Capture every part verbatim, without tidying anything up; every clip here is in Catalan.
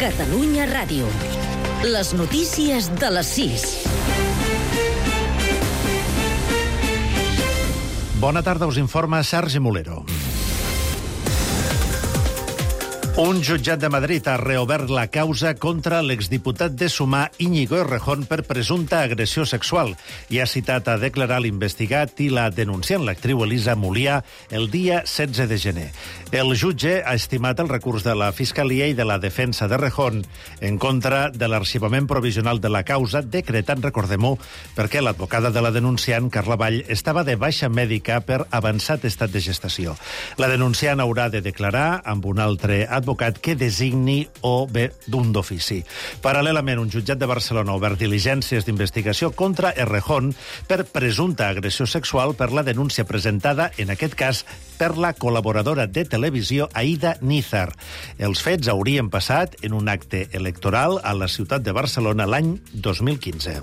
Catalunya Ràdio. Les notícies de les sis. Bona tarda, us informa Sergi Mulero. Un jutjat de Madrid ha reobert la causa contra l'exdiputat de Sumar Íñigo Errejón per presumpta agressió sexual i ha citat a declarar l'investigat i la denunciant, l'actriu Elisa Mulià, el dia setze de gener. El jutge ha estimat el recurs de la Fiscalia i de la defensa d'Errejón en contra de l'arxivament provisional de la causa, decretant, recordem-ho, perquè l'advocada de la denunciant, Carla Vall, estava de baixa mèdica per avançat estat de gestació. La denunciant haurà de declarar amb un altre advocat que designi o bé d'un d'ofici. Paral·lelament, un jutjat de Barcelona ha obert diligències d'investigació contra Errejón per presumpta agressió sexual per la denúncia presentada, en aquest cas, per la col·laboradora de televisió Aida Nízar. Els fets haurien passat en un acte electoral a la ciutat de Barcelona l'any dos mil quinze.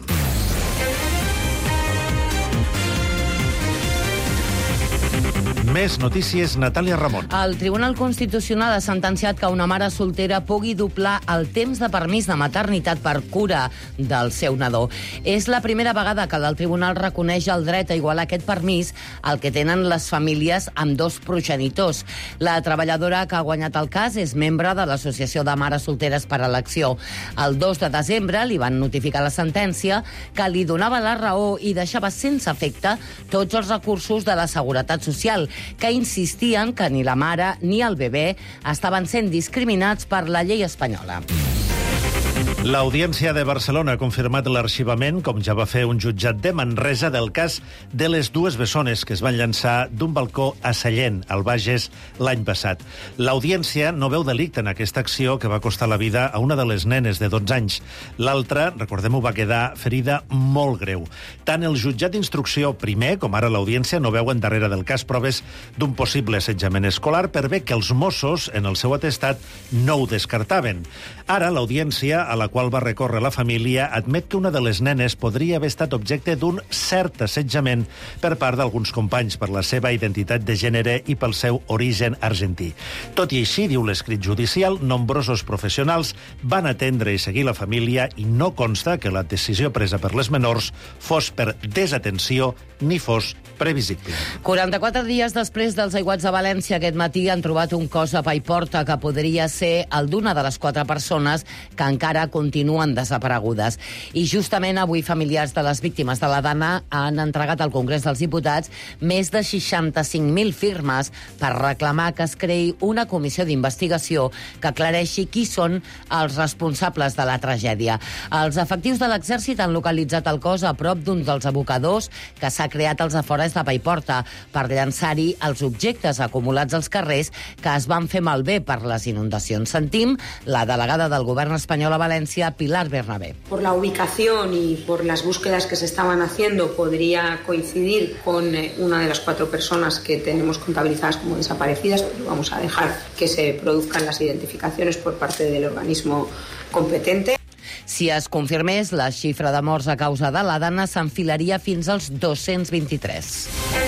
Més notícies, Natàlia Ramon. El Tribunal Constitucional ha sentenciat que una mare soltera pugui doblar el temps de permís de maternitat per cura del seu nadó. És la primera vegada que el Tribunal reconeix el dret a igualar aquest permís al que tenen les famílies amb dos progenitors. La treballadora que ha guanyat el cas és membre de l'Associació de Mares Solteres per Elecció. El dos de desembre li van notificar la sentència que li donava la raó i deixava sense efecte tots els recursos de la Seguretat Social, que insistien que ni la mare ni el bebè estaven sent discriminats per la llei espanyola. L'Audiència de Barcelona ha confirmat l'arxivament, com ja va fer un jutjat de Manresa, del cas de les dues bessones que es van llançar d'un balcó a Sallent, al Bages, l'any passat. L'Audiència no veu delicte en aquesta acció que va costar la vida a una de les nenes de dotze anys. L'altra, recordem-ho, va quedar ferida molt greu. Tant el jutjat d'instrucció primer, com ara l'Audiència, no veuen darrere del cas proves d'un possible assetjament escolar per bé que els Mossos, en el seu atestat, no ho descartaven. Ara, l'Audiència, a la qual va recórrer la família, admet que una de les nenes podria haver estat objecte d'un cert assetjament per part d'alguns companys per la seva identitat de gènere i pel seu origen argentí. Tot i així, diu l'escrit judicial, nombrosos professionals van atendre i seguir la família i no consta que la decisió presa per les menors fos per desatenció ni fos previsible. quaranta-quatre dies després dels aiguats de València, aquest matí han trobat un cos a Paiporta que podria ser el d'una de les quatre persones que encara continuen desaparegudes. I justament avui familiars de les víctimes de la Dana han entregat al Congrés dels Diputats més de seixanta-cinc mil firmes per reclamar que es creï una comissió d'investigació que aclareixi qui són els responsables de la tragèdia. Els efectius de l'Exèrcit han localitzat el cos a prop d'un dels abocadors que s'ha creat als afores de Paiporta per llançar-hi els objectes acumulats als carrers que es van fer malbé per les inundacions. Sentim la delegada del govern espanyol a València, Pilar Bernabé. Por la ubicación y por las búsquedas que se estaban haciendo podría coincidir con eh, una de las cuatro personas que tenemos contabilizadas como desaparecidas, pero vamos a dejar que se produzcan las identificaciones por parte del organismo competente. Si es confirmés, la xifra de morts a causa de la Dana s'enfilaria fins als dos-cents vint-i-tres.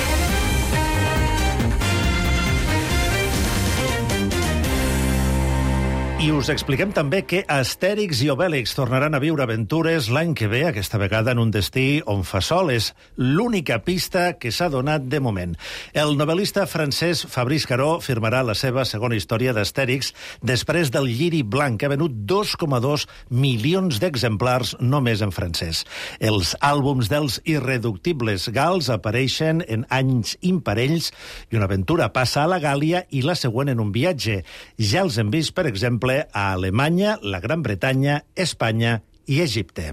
I us expliquem també que Astèrix i Obèlix tornaran a viure aventures l'any que ve, aquesta vegada en un destí on fa sol. És l'única pista que s'ha donat de moment. El novel·lista francès Fabrice Caro firmarà la seva segona història d'Astèrix després del Lliri Blanc, que ha venut dos coma dos milions d'exemplars només en francès. Els àlbums dels irreductibles gals apareixen en anys imparells i una aventura passa a la Gàlia i la següent en un viatge. Ja els hem vist, per exemple, a Alemanya, la Gran Bretanya, Espanya i Egipte.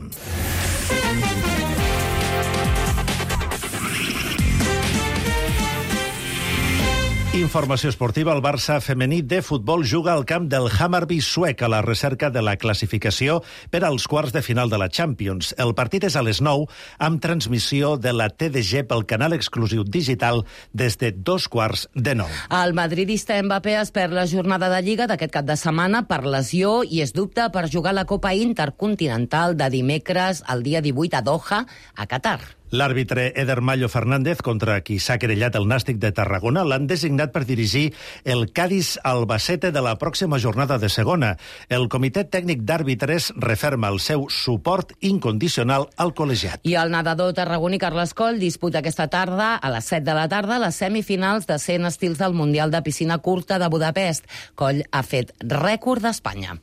Informació esportiva. El Barça femení de futbol juga al camp del Hammarby suec a la recerca de la classificació per als quarts de final de la Champions. El partit és a les nou, amb transmissió de la T D G pel canal exclusiu digital des de dos quarts de nou. El madridista Mbappé es perd la jornada de Lliga d'aquest cap de setmana per lesió i es dubta per jugar la Copa Intercontinental de dimecres al dia divuit a Doha, a Qatar. L'àrbitre Eder Mallo Fernández, contra qui s'ha querellat el Nàstic de Tarragona, l'han designat per dirigir el Cádiz-Albacete de la pròxima jornada de segona. El comitè tècnic d'àrbitres referma el seu suport incondicional al col·legiat. I el nedador tarragoní Carles Coll disputa aquesta tarda, a les set de la tarda, les semifinals de cent estils del Mundial de Piscina Curta de Budapest. Coll ha fet rècord d'Espanya.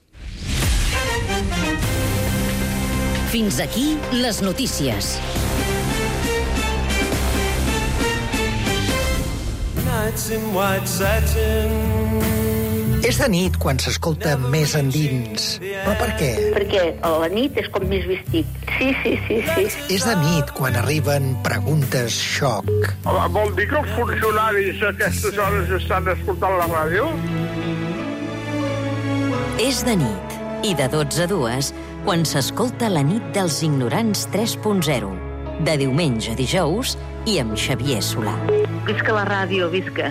Fins aquí les notícies. És de nit quan s'escolta més endins. Però per què? Perquè a la nit és com més vestit. Sí, sí, sí, sí. És de nit quan arriben preguntes xoc. Vol dir que els funcionaris a aquestes hores estan escoltant la ràdio? És de nit, i de dotze a dues, quan s'escolta la nit dels ignorants tres punt zero. De diumenge a dijous i amb Xavier Solà. Visca la ràdio, visca.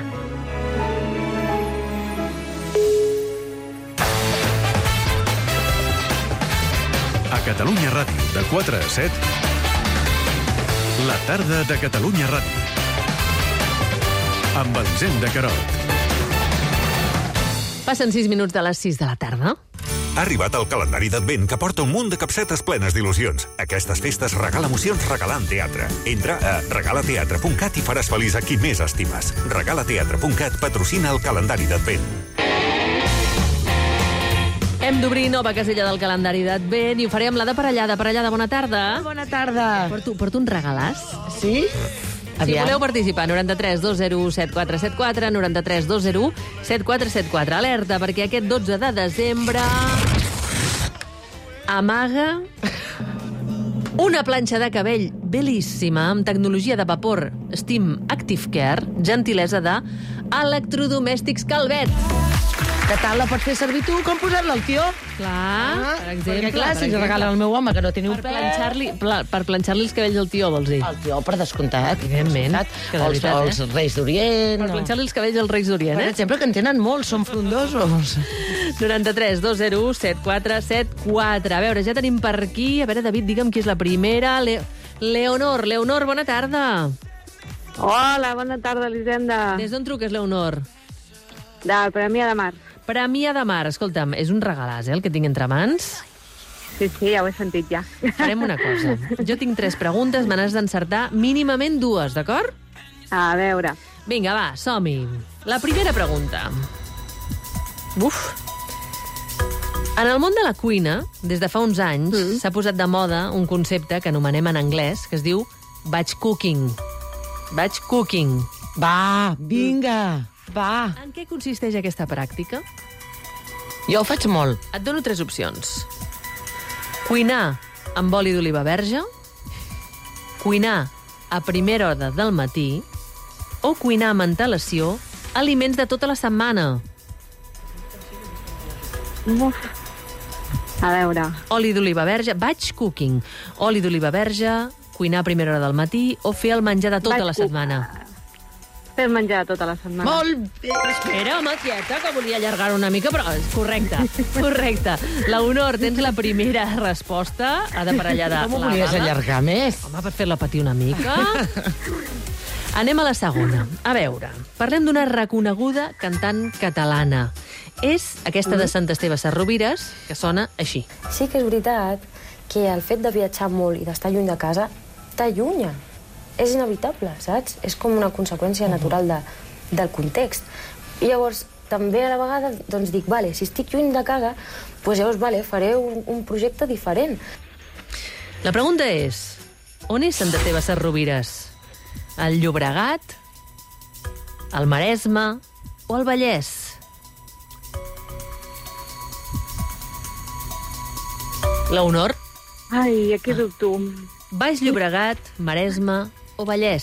A Catalunya Ràdio, de quatre a set, la tarda de Catalunya Ràdio. Amb Elisenda Carot. Passen sis minuts de les sis de la tarda. Ha arribat el calendari d'Advent que porta un munt de capsetes plenes d'il·lusions. Aquestes festes regala emocions regalant teatre. Entra a regala teatre punt cat i faràs feliç a qui més estimes. regala teatre punt cat patrocina el calendari d'Advent. Hem d'obrir nova casella del calendari d'Advent i ho faré amb la de Parellada. Parellada, bona tarda. Bona tarda. Porto, porto un regalàs. Sí? Si voleu participar, noranta-tres dos zero u set quatre set quatre, noranta-tres dos zero u set quatre set quatre. Alerta, perquè aquest dotze de desembre amaga una planxa de cabell bel·líssima amb tecnologia de vapor Steam Active Care, gentilesa de Electrodomèstics Calvet. Que tal la pots fer servir tu? Com posar-la al tio? Clar, Ah, per exemple. perquè clar, per si exemple. regala al meu home que no teniu Per pèl... planxar-li pla- per planxar-li els cabells al tio, vols dir? El tio, per descomptat. Evidentment, Per que de descomptat. veritat, Els, eh? els Reis d'Orient... Per planxar-li els cabells als Reis d'Orient, Per eh? exemple, que en tenen molts, són frondosos. noranta-tres dos zero u set quatre set quatre. A veure, ja tenim per aquí... A veure, David, digue'm qui és la primera. Le... Leonor. Leonor, bona tarda. Hola, bona tarda, Elisenda. Des d'on truques, Leonor? De Premià de Mar. Premià de Mar. Escolta'm, és un regalàs, eh, el que tinc entre mans. Sí, sí, ja ho he sentit, ja. Farem una cosa. Jo tinc tres preguntes, me n'has d'encertar mínimament dues, d'acord? A veure. Vinga, va, som-hi. La primera pregunta. Uf. En el món de la cuina, des de fa uns anys, mm. s'ha posat de moda un concepte que anomenem en anglès, que es diu batch cooking. Batch cooking. Va, vinga, va. En què consisteix aquesta pràctica? Jo ho faig molt. Et dono tres opcions. Cuinar amb oli d'oliva verge, cuinar a primera hora del matí o cuinar amb antelació aliments de tota la setmana. Uf. A veure. Oli d'oliva verge, batch cooking. Oli d'oliva verge, cuinar a primera hora del matí o fer el menjar de tota Batch la cook. setmana. Fer menjar tota la setmana. Molt bé. Espera, home, quieta, que volia allargar una mica, però és correcte, correcte. Leonor, tens la primera resposta. Ha de parellada Com ho la volies Gal·la. allargar més? Home, per fer-la patir una mica. Anem a la segona. A veure, parlem d'una reconeguda cantant catalana. És aquesta de Sant Esteve Sesrovires, que sona així. Sí que és veritat que el fet de viatjar molt i d'estar lluny de casa t'allunya. És inevitable, saps? És com una conseqüència natural de, del context. I llavors, també a la vegada, doncs dic, vale, si estic lluny de casa, doncs llavors, vale, faré un, un projecte diferent. La pregunta és, on és Sant Esteve Sesrovires? Al Llobregat, al Maresme o al Vallès? Leonor? Ai, aquí dubto. Baix Llobregat, Maresme o Vallès?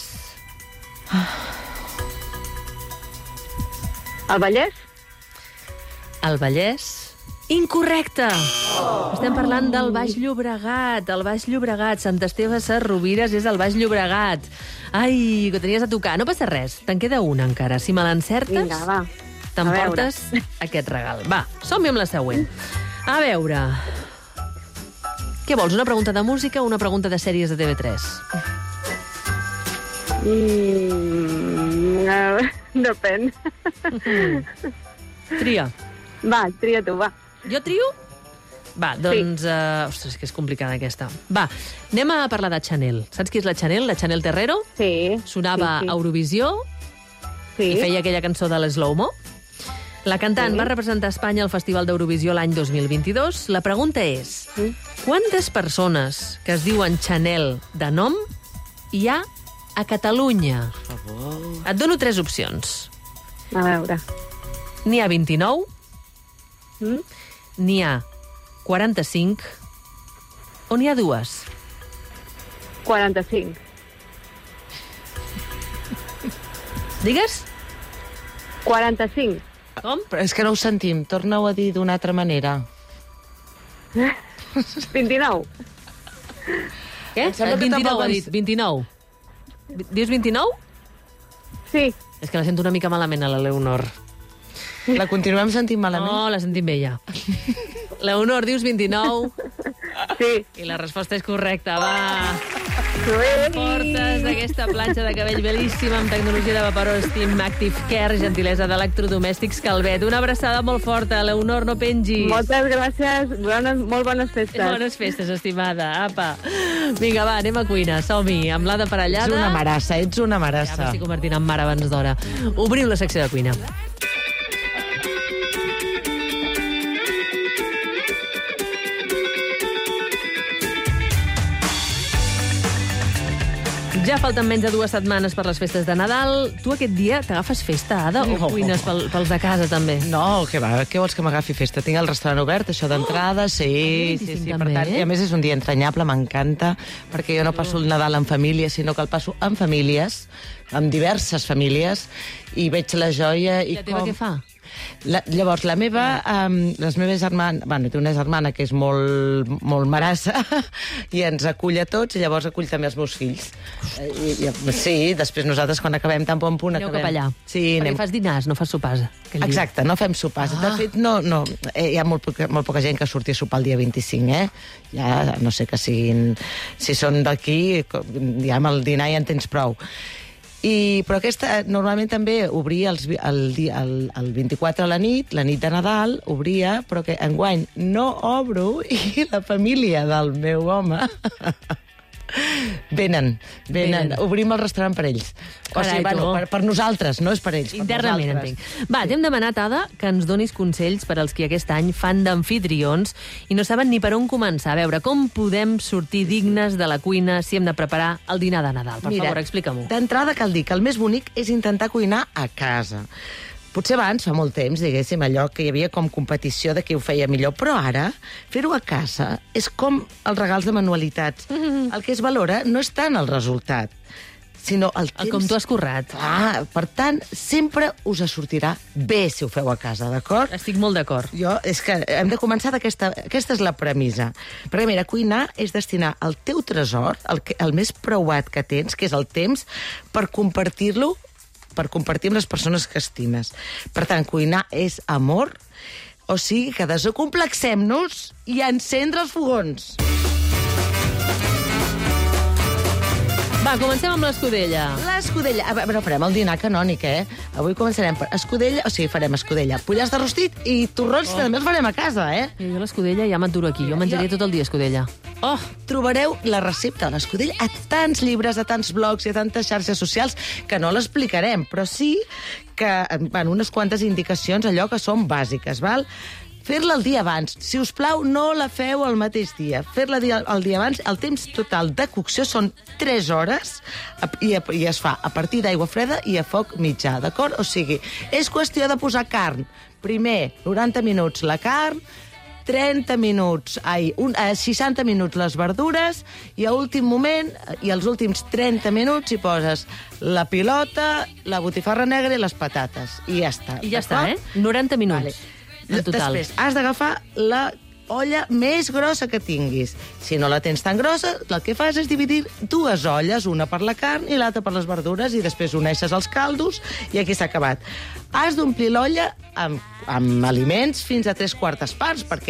El Vallès? El Vallès? Incorrecte! Oh. Estem parlant del Baix Llobregat. El Baix Llobregat, Sant Esteve Sesrovires és el Baix Llobregat. Ai, que tenies a tocar. No passa res, te'n queda una encara. Si me l'encertes, Vinga, va. t'emportes aquest regal. Va, som-hi amb la següent. A veure... Què vols, una pregunta de música o una pregunta de sèries de T V tres? Mm, uh, depèn. Tria. Va, tria tu, va. Jo trio? Va, doncs... Sí. Uh, ostres, que és complicada aquesta. Va, anem a parlar de Chanel. Saps qui és la Chanel? La Chanel Terrero? Sí. Sonava sí, sí. a Eurovisió sí. i feia aquella cançó de l'Slow-Mo. La cantant sí. va representar Espanya al Festival d'Eurovisió l'any dos mil vint-i-dos. La pregunta és, sí. quantes persones que es diuen Chanel de nom hi ha a Catalunya? Per favor. Et dono tres opcions. A veure. N'hi ha vint-i-nou, mm? n'hi ha quaranta-cinc o n'hi ha dues? quaranta-cinc. Digues? quaranta-cinc. Com? Però és que no ho sentim. Torna-ho a dir d'una altra manera. vint-i-nou. Què? vint-i-nou ha dit. vint-i-nou. Dius vint-i-nou? Sí. És que la sento una mica malament, a la Leonor. La continuem sentint malament? No, la sentim bé, ja. Leonor, dius vint-i-nou? Sí. I la resposta és correcta, va. Portes d'aquesta planxa de cabell bel·líssima amb tecnologia de vaporó Steam Active Care, gentilesa d'Electrodomèstics Calvet. Una abraçada molt forta. Leonor, no pengis. Moltes gràcies. Bones, molt bones festes. Bones festes, estimada. Apa. Vinga, va, anem a cuina. Som-hi, amb l'Ada Parellada. Ets una marassa, ets una marassa. Ja m'estic convertint en mare abans d'hora. Obrim la secció de cuina. Ja falten menys de dues setmanes per les festes de Nadal. Tu aquest dia t'agafes festa, Ada, o No. cuines pel, pels de casa, també? No, què va, què vols que m'agafi festa? Tinc el restaurant obert, això d'entrada, sí, Ah, sí, sí, per també. tant, i a més és un dia entranyable, m'encanta, perquè jo no passo el Nadal en família, sinó que el passo en famílies, amb diverses famílies, i veig la joia... I I la teva com... què fa? La, llavors, la meva, um, les meves germanes... Bueno, té una germana que és molt, molt marassa i ens acull a tots, i llavors acull també els meus fills. I, i, sí, després nosaltres, quan acabem tan bon punt... Aneu acabem... cap allà. Sí, perquè anem... fas dinars, no fas sopars. Exacte, no fem sopars. Ah. De fet, no, no, eh, hi ha molt poca, molt poca gent que surti a sopar el dia vint-i-cinc, eh? Ja, no sé que siguin... Si són d'aquí, ja amb el dinar ja en tens prou. I, però aquesta, normalment també obria els, el, el, el vint-i-quatre a la nit, la nit de Nadal, obria, però que enguany no obro i la família del meu home venen, venen, venen. Obrim el restaurant per ells. O sigui, bueno, per, per nosaltres, no és per ells. Internament, per entenc. Va, sí. T'hem demanat, Ada, que ens donis consells per als qui aquest any fan d'amfitrions i no saben ni per on començar. A veure, com podem sortir dignes de la cuina si hem de preparar el dinar de Nadal? Per Mira, favor, explica-m'ho. D'entrada cal dir que el més bonic és intentar cuinar a casa. Potser abans, fa molt temps, diguéssim, allò que hi havia com competició de qui ho feia millor, però ara, fer-ho a casa és com els regals de manualitats. Mm-hmm. El que es valora no és tant el resultat, sinó el temps... El com tu has currat. Ah, per tant, sempre us sortirà bé si ho feu a casa, d'acord? Estic molt d'acord. Jo, és que hem de començar d'aquesta... Aquesta és la premissa. Perquè, mira, cuinar és destinar el teu tresor, el, que, el més preuat que tens, que és el temps, per compartir-lo per compartir amb les persones que estimes. Per tant, cuinar és amor, o sigui que desacomplexem-nos i encendre els fogons. Va, comencem amb l'escudella. L'escudella. A veure, farem el dinar canònic, eh? Avui començarem per escudella, o sigui, farem escudella, pollars de rostit i torrons oh. també els farem a casa, eh? I jo l'escudella ja m'aturo aquí. Jo menjaré tot el dia escudella. Oh, trobareu la recepta de l'escudella a tants llibres, a tants blogs i a tantes xarxes socials que no l'explicarem, però sí que, bueno, unes quantes indicacions, allò que són bàsiques, val? Fer-la el dia abans. Si us plau, no la feu el mateix dia. Fer-la el dia abans, el temps total de cocció són tres hores i, i es fa a partir d'aigua freda i a foc mitjà, d'acord? O sigui, és qüestió de posar carn. Primer, noranta minuts la carn, trenta minuts, ai, un, eh, seixanta minuts les verdures, i a últim moment, i als últims trenta minuts hi poses la pilota, la botifarra negra i les patates. I ja està. I ja està, eh? noranta minuts. Vale. En total. Després, has d'agafar la olla més grossa que tinguis. Si no la tens tan grossa, el que fas és dividir dues olles, una per la carn i l'altra per les verdures, i després uneixes els caldos i aquí s'ha acabat. Has d'omplir l'olla amb, amb aliments fins a tres quartes parts, perquè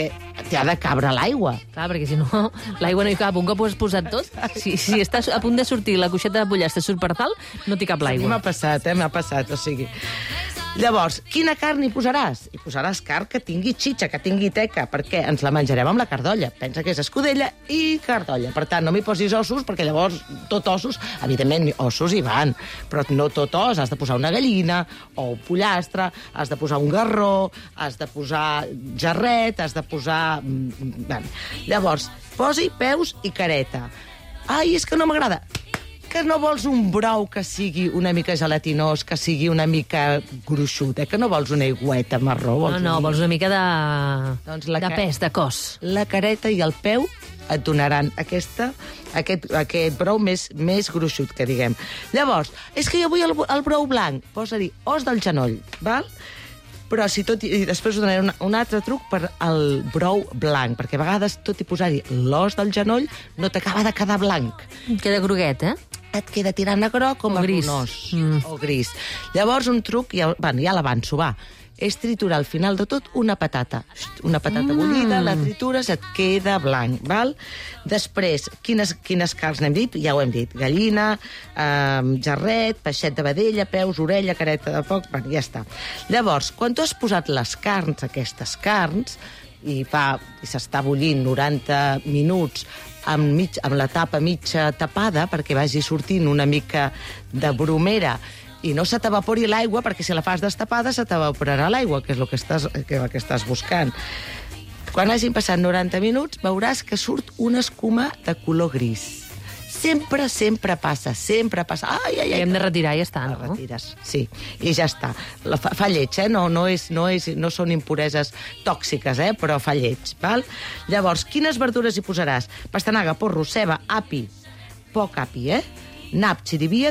t'ha de cabre l'aigua. Clar, perquè si no, l'aigua no hi cap. Un cop ho has posat tot, si, si estàs a punt de sortir la coixeta de pollastre surt per tal, no t'hi cap A mi l'aigua. m'ha passat, eh? M'ha passat, o sigui... Llavors, quina carn hi posaràs? Hi posaràs carn que tingui xitxa, que tingui teca, perquè ens la menjarem amb la cardolla. Pensa que és escudella i cardolla. Per tant, no m'hi posis ossos, perquè llavors tot ossos, evidentment, ossos hi van, però no tot os. Has de posar una gallina o un pollastre, has de posar un garró, has de posar jarret, has de posar... Bé, llavors, posi peus i careta. Ai, és que no m'agrada. Que no vols un brou que sigui una mica gelatinós, que sigui una mica gruixut, eh? Que no vols una aigüeta marró. No, no, vols una mica de, doncs la de pes, de cos. La careta i el peu et donaran aquesta, aquest, aquest brou més, més gruixut, que diguem. Llavors, és que jo vull el, el brou blanc. Posa-hi os del genoll, val? Però si tot, i després us donaré un, un altre truc per al brou blanc, perquè a vegades, tot i posar-hi l'os del genoll, no t'acaba de quedar blanc. Queda groguet, eh? Et queda tirant a groc com o a gris. runós. Mm. O gris. Llavors, un truc, ja, bueno, ja l'avanço, va, és triturar al final de tot una patata. Una patata Mm. bullida, la tritures, et queda blanc, val? Després, quines, quines carns n'hem dit? Ja ho hem dit. Gallina, eh, jarret, peixet de vedella, peus, orella, careta de porc, bueno, ja està. Llavors, quan tu has posat les carns, aquestes carns, i fa, i s'està bullint noranta minuts amb, mig, amb la tapa mitja tapada perquè vagi sortint una mica de bromera i no se t'evapori l'aigua, perquè si la fas destapada se t'evaporarà l'aigua, que és el que estàs, que, que estàs buscant. Quan hagin passat noranta minuts veuràs que surt una escuma de color gris. Sempre, sempre passa, sempre passa. Ai, ai, ai. I hem de retirar i ja està, La no? retires, sí, i ja està. La fa, fa lleig, eh? No, no, és, no, és, no són impureses tòxiques, eh? Però fa lleig, val? Llavors, quines verdures hi posaràs? Pastanaga, porro, ceba, api, poc api, eh? Nap, xirivia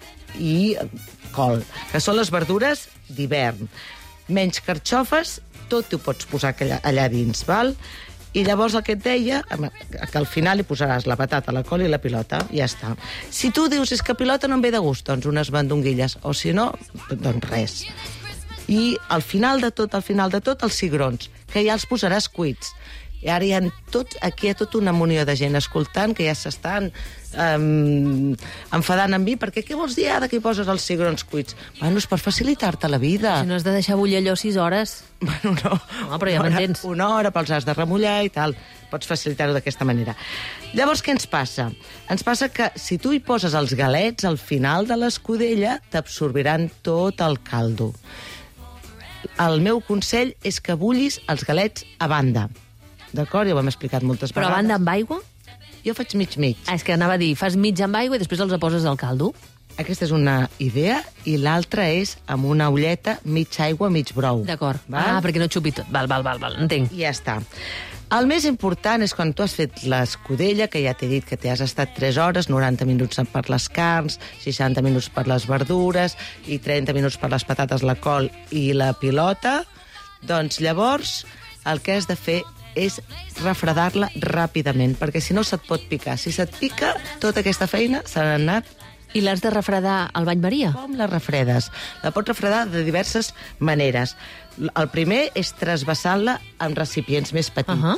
i col, que són les verdures d'hivern. Menys carxofes, tot ho pots posar allà, allà dins, val? I llavors el que et deia, que al final hi posaràs la patata, la col i la pilota, i ja està. Si tu dius, és que pilota no em ve de gust, doncs unes mandonguilles, o si no, doncs res. I al final de tot, al final de tot, els cigrons, que ja els posaràs cuits. I ara hi ha tot, aquí hi ha tota una munió de gent escoltant que ja s'estan um, enfadant amb mi, perquè què vols dir ara que hi poses els cigrons cuits? Bueno, és per facilitar-te la vida. Si no has de deixar bullir allò sis hores... Bueno, no. No, però ja m'entens. Una hora, però els has de remullar i tal. Pots facilitar-ho d'aquesta manera. Llavors, què ens passa? Ens passa que si tu hi poses els galets al final de l'escudella, t'absorbiran tot el caldo. El meu consell és que bullis els galets a banda. D'acord? Ja ho hem explicat moltes Però vegades. a banda amb aigua? Jo faig mig-mig. Ah, és que anava a dir, fas mig amb aigua i després els poses al caldo. Aquesta és una idea, i l'altra és amb una ulleta, mig aigua, mig brou. D'acord. Val? Ah, perquè no xupi tot. Val, val, val, val, entenc. I ja està. El més important és quan tu has fet l'escudella, que ja t'he dit que t'hi has estat tres hores, noranta minuts per les carns, seixanta minuts per les verdures i trenta minuts per les patates, la col i la pilota, doncs llavors el que has de fer és refredar-la ràpidament, perquè si no se't pot picar. Si se't pica, tota aquesta feina s'ha anat. I l'has de refredar al bany Maria? Com la refredes? La pots refredar de diverses maneres. El primer és trasbassant-la en recipients més petits. Uh -huh.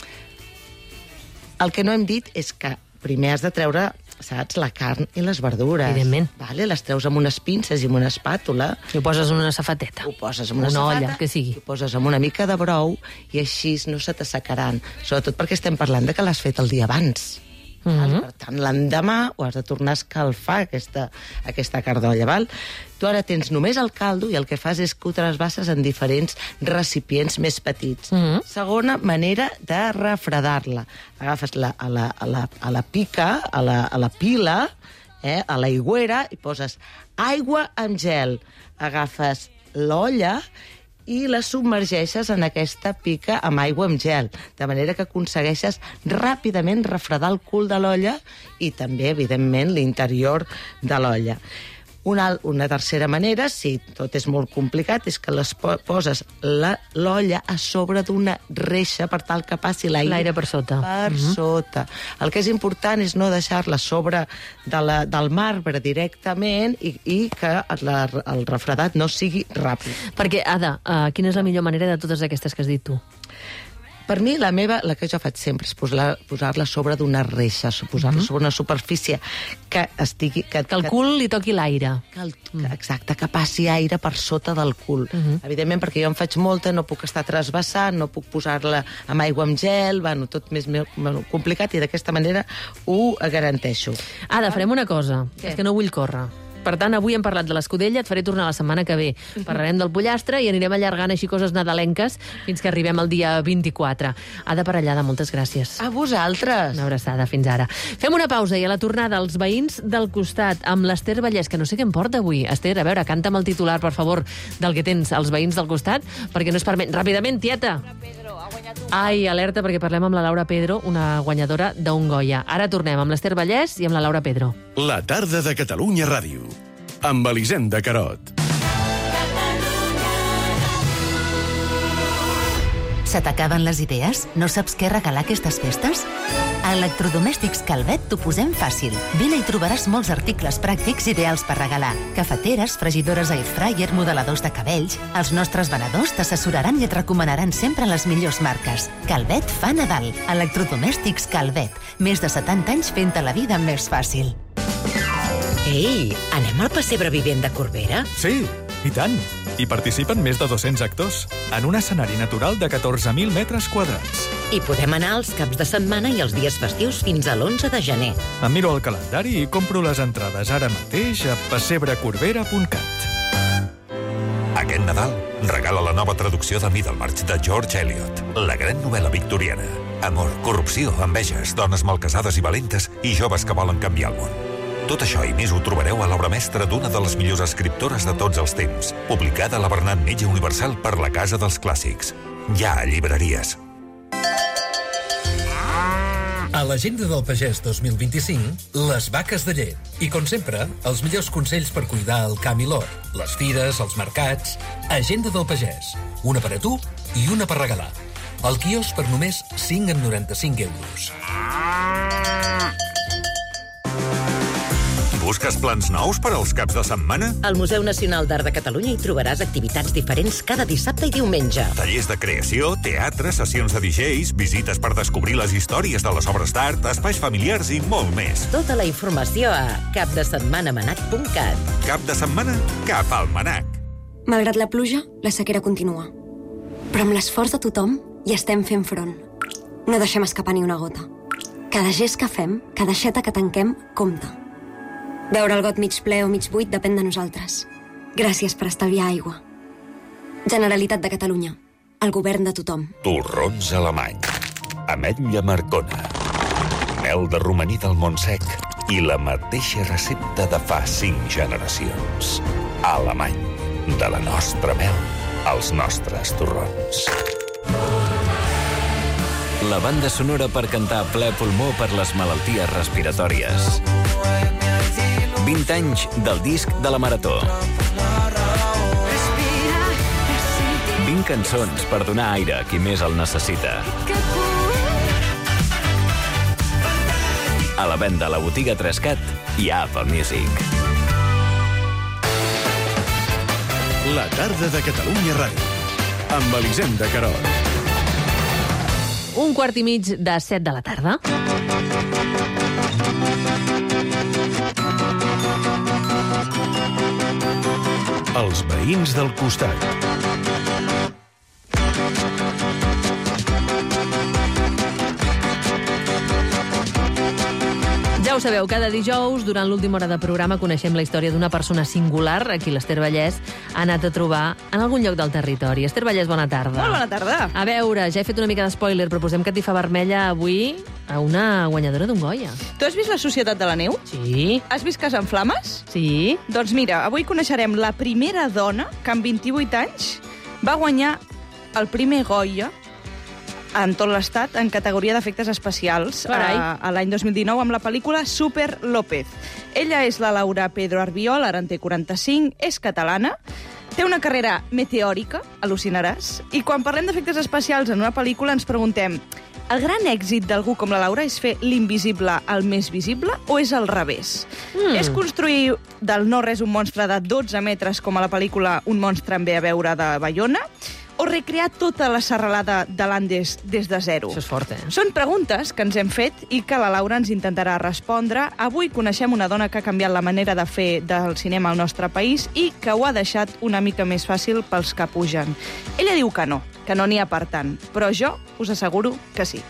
El que no hem dit és que primer has de treure, saps, la carn i les verdures. Evidentment. Vale? Les treus amb unes pinces i amb una espàtula. I ho poses en una safateta. Ho poses en una, una safata, olla, que sigui. Ho poses amb una mica de brou i així no se t'assecaran. Sobretot perquè estem parlant de que l'has fet el dia abans. Mm -hmm. Per tant, l'endemà ho has de tornar a escalfar, aquesta, aquesta cardolla, val? Tu ara tens només el caldo i el que fas és que ho trasbasses en diferents recipients més petits. Mm -hmm. Segona manera de refredar-la. Agafes la, a, la, a, la, a la pica, a la, a la pila, eh, a l'aigüera, i poses aigua amb gel. Agafes l'olla i la submergeixes en aquesta pica amb aigua amb gel, de manera que aconsegueixes ràpidament refredar el cul de l'olla i també, evidentment, l'interior de l'olla. Una, una tercera manera, si tot és molt complicat, és que les po poses l'olla a sobre d'una reixa per tal que passi l'aire L'aire per sota. Per Mm-hmm. sota. El que és important és no deixar-la sobre de la, del marbre directament i, i que la, el refredat no sigui ràpid. Perquè, Ada, uh, quina és la millor manera de totes aquestes que has dit tu? Per mi, la meva, la que jo faig sempre, és posar-la posar sobre d'una reixa, posar-la Mhm. sobre una superfície que estigui... Que, Que el cul li toqui l'aire. Que el, que, exacte, que passi aire per sota del cul. Mhm. Evidentment, perquè jo en faig molta, no puc estar trasbassant, no puc posar-la amb aigua amb gel, bueno, tot més, més complicat, i d'aquesta manera ho garanteixo. Ada, farem una cosa. Què? És que no vull córrer. Per tant, avui hem parlat de l'escudella, et faré tornar la setmana que ve. Parlarem del pollastre i anirem allargant així coses nadalenques fins que arribem al dia vint-i-quatre. Ada Parellada, moltes gràcies. A vosaltres. Una abraçada, fins ara. Fem una pausa i a la tornada els veïns del costat amb l'Ester Vallès, que no sé què em porta avui. Esther, a veure, canta'm el titular, per favor, del que tens als veïns del costat, perquè no es permet. Ràpidament, tieta! Ai, alerta, perquè parlem amb la Laura Pedro, una guanyadora d'un Goya. Ara tornem amb l'Ester Vallès i amb la Laura Pedro. La tarda de Catalunya Ràdio, amb Elisenda Carot. Se t'acaben les idees? No saps què regalar aquestes festes? A Electrodomèstics Calvet t'ho posem fàcil. Vine i trobaràs molts articles pràctics ideals per regalar. Cafeteres, fregidores air fryer, modeladors de cabells... Els nostres venedors t'assessoraran i et recomanaran sempre les millors marques. Calvet fa Nadal. Electrodomèstics Calvet. Més de setanta anys fent-te la vida més fàcil. Ei, anem al pessebre vivent de Corbera? Sí, i tant. Hi participen més de dos-cents actors, en un escenari natural de catorze mil metres quadrats. I podem anar els caps de setmana i els dies festius fins a l'onze de gener. Em miro el calendari i compro les entrades ara mateix a pessebrecorbera punt cat. Aquest Nadal regala la nova traducció de Middlemarch de George Eliot, la gran novel·la victoriana. Amor, corrupció, enveges, dones malcasades i valentes i joves que volen canviar el món. Tot això i més ho trobareu a l'obra mestra d'una de les millors escriptores de tots els temps, publicada a la Bernat Metge Universal per la Casa dels Clàssics. Ja a llibreries. A l'Agenda del Pagès dos mil vint-i-cinc, les vaques de llet. I, com sempre, els millors consells per cuidar el camp i l'hort, les fires, els mercats... Agenda del Pagès. Una per a tu i una per regalar. El quios per només cinc coma noranta-cinc euros. Busques plans nous per als caps de setmana? Al Museu Nacional d'Art de Catalunya hi trobaràs activitats diferents cada dissabte i diumenge. Tallers de creació, teatre, sessions de D Js, visites per descobrir les històries de les obres d'art, espais familiars i molt més. Tota la informació a cap de setmana manac punt cat. Cap de setmana? Cap al Manac. Malgrat la pluja, la sequera continua. Però amb l'esforç de tothom hi estem fent front. No deixem escapar ni una gota. Cada gest que fem, cada aixeta que tanquem, compta. Veure el got mig ple o mig buit depèn de nosaltres. Gràcies per estalviar aigua. Generalitat de Catalunya. El govern de tothom. Torrons alemany. Ametlla Marcona. Mel de romaní del Montsec. I la mateixa recepta de fa cinc generacions. Alemany. De la nostra mel als nostres torrons. La banda sonora per cantar a ple pulmó per les malalties respiratòries. vint anys del disc de la Marató. vint cançons per donar aire a qui més el necessita. A la venda a la botiga Trescat i a Apple Music. La tarda de Catalunya Ràdio, amb Elisenda Carot. Un quart i mig de set de la tarda. Els veïns del costat. Ja ho sabeu, cada dijous, durant l'última hora de programa, coneixem la història d'una persona singular a qui l'Ester Vallès ha anat a trobar en algun lloc del territori. Ester Vallès, bona tarda. Molt bona tarda. A veure, ja he fet una mica d'espoiler, però posem catifa vermella avui a una guanyadora d'un Goya. Tu has vist La Societat de la Neu? Sí. Has vist Casa en Flames? Sí. Doncs mira, avui coneixerem la primera dona que amb vint-i-vuit anys va guanyar el primer Goya en tot l'estat en categoria d'efectes especials a, a l'any dos mil dinou amb la pel·lícula Super López. Ella és la Laura Pedro Arbiol, ara en té quaranta-cinc, és catalana, té una carrera meteòrica, al·lucinaràs, i quan parlem d'efectes especials en una pel·lícula ens preguntem: el gran èxit d'algú com la Laura és fer l'invisible el més visible o és al revés? Mm. És construir del no-res un monstre de dotze metres com a la pel·lícula Un monstre en ve a veure de Bayona? O o recrear tota la serralada de l'Andes des de zero? Això és fort, eh? Són preguntes que ens hem fet i que la Laura ens intentarà respondre. Avui coneixem una dona que ha canviat la manera de fer del cinema al nostre país i que ho ha deixat una mica més fàcil pels que pugen. Ella diu que no, que no n'hi ha per tant, però jo us asseguro que sí.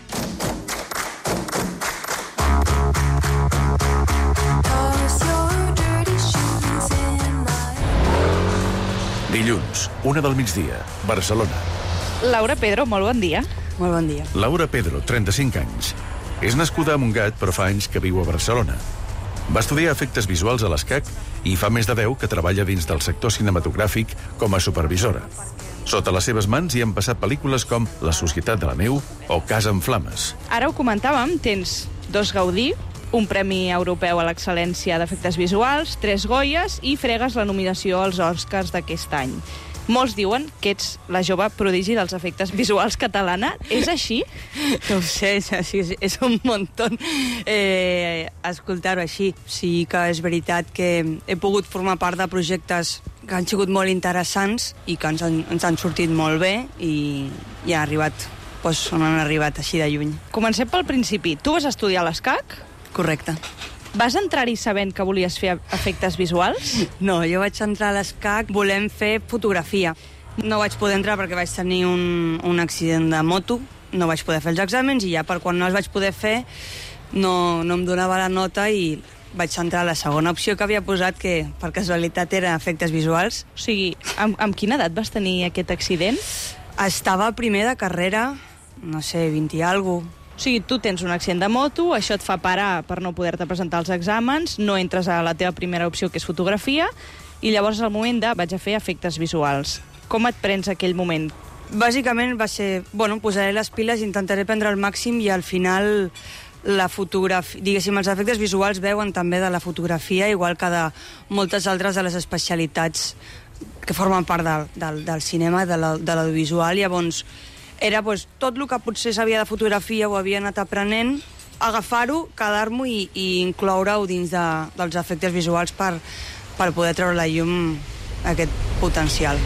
Dilluns, una del migdia, Barcelona. Laura Pedro, molt bon dia. Molt bon dia. Laura Pedro, trenta-cinc anys. És nascuda a Montgat, però fa anys que viu a Barcelona. Va estudiar efectes visuals a l'ESCAC i fa més de deu que treballa dins del sector cinematogràfic com a supervisora. Sota les seves mans hi han passat pel·lícules com La Societat de la Neu o Casa en Flames. Ara ho comentàvem, tens dos Gaudí, un Premi Europeu a l'Excel·lència d'Efectes Visuals, tres Goyes i fregues la nominació als Oscars d'aquest any. Molts diuen que ets la jove prodigi dels efectes visuals catalana. És així? No ho sé, és, és, és un muntó eh, escoltar-ho així. Sí que és veritat que he pogut formar part de projectes que han sigut molt interessants i que ens han, ens han sortit molt bé i, i ha arribat, doncs, on han arribat així de lluny. Comencem pel principi. Tu vas estudiar a l'ESCAC? Correcte. Vas entrar-hi sabent que volies fer efectes visuals? No, jo vaig entrar a l'ESCAC volent fer fotografia. No vaig poder entrar perquè vaig tenir un, un accident de moto, no vaig poder fer els exàmens i ja per quan no els vaig poder fer no, no em donava la nota i vaig entrar a la segona opció que havia posat, que per casualitat era efectes visuals. O sigui, amb, amb quina edat vas tenir aquest accident? Estava primer de carrera, no sé, vint i alguna cosa. O sigui, tu tens un accident de moto, això et fa parar per no poder-te presentar els exàmens, no entres a la teva primera opció, que és fotografia, i llavors és el moment de vaig a fer efectes visuals. Com et prens aquell moment? Bàsicament va ser, bueno, posaré les piles, intentaré prendre el màxim i al final la fotografia, diguéssim, els efectes visuals veuen també de la fotografia, igual que de moltes altres de les especialitats que formen part del, del, del cinema, de l'audiovisual. Llavors, era pues, tot el que potser sabia de fotografia ho havia anat aprenent, agafar-ho, quedar-m'ho i, i incloure-ho dins de, dels efectes visuals per, per poder treure la llum aquest potencial.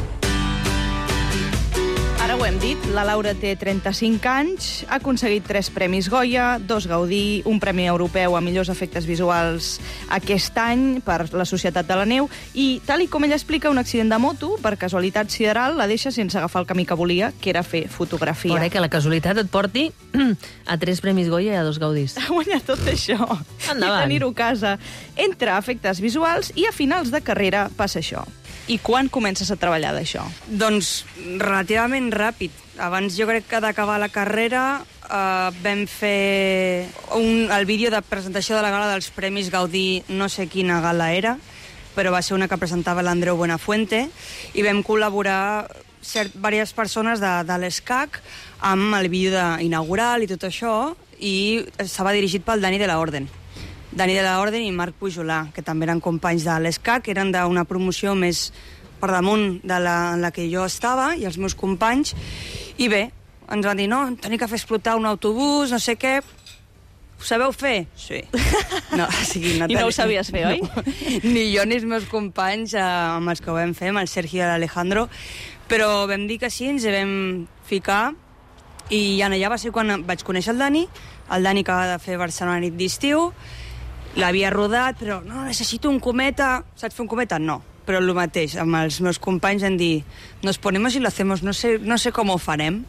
Ara ho hem dit, la Laura té trenta-cinc anys, ha aconseguit tres premis Goya, dos Gaudí, un Premi Europeu a millors efectes visuals aquest any per la Societat de la Neu, i tal i com ella explica, un accident de moto, per casualitat sideral, la deixa sense agafar el camí que volia, que era fer fotografia. Fora que la casualitat et porti a tres premis Goya i a dos Gaudís. Ha guanyat tot això. Endavant. I tenir-ho a casa. Entra a efectes visuals i a finals de carrera passa això. I quan comences a treballar d'això? Doncs relativament ràpid. Abans jo crec que d'acabar la carrera eh, vam fer un, el vídeo de presentació de la gala dels Premis Gaudí, no sé quina gala era, però va ser una que presentava l'Andreu Buenafuente, i vam col·laborar cert, diverses persones de, de l'ESCAC amb el vídeo de, inaugural i tot això, i estava dirigit pel Dani de la Orden. Dani de la Orden i Marc Pujolà, que també eren companys de l'ESCAC, eren d'una promoció més per damunt de la, en la que jo estava, i els meus companys, i bé, ens van dir, no, tenim que fer explotar un autobús, no sé què. Ho sabeu fer? Sí. No, o sigui, no I no ho sabies fer, oi? No. Ni jo ni els meus companys, eh, amb els que ho vam fer, amb el Sergi i l'Alejandro, però vam dir que sí, ens hi vam ficar, i allà va ser quan vaig conèixer el Dani, el Dani que va de fer Barcelona nit d'estiu, l'havia rodat, però no, necessito un cometa. Saps fer un cometa? No. Però el mateix, amb els meus companys vam dir, nos ponemos y lo hacemos, no sé, no sé com ho farem.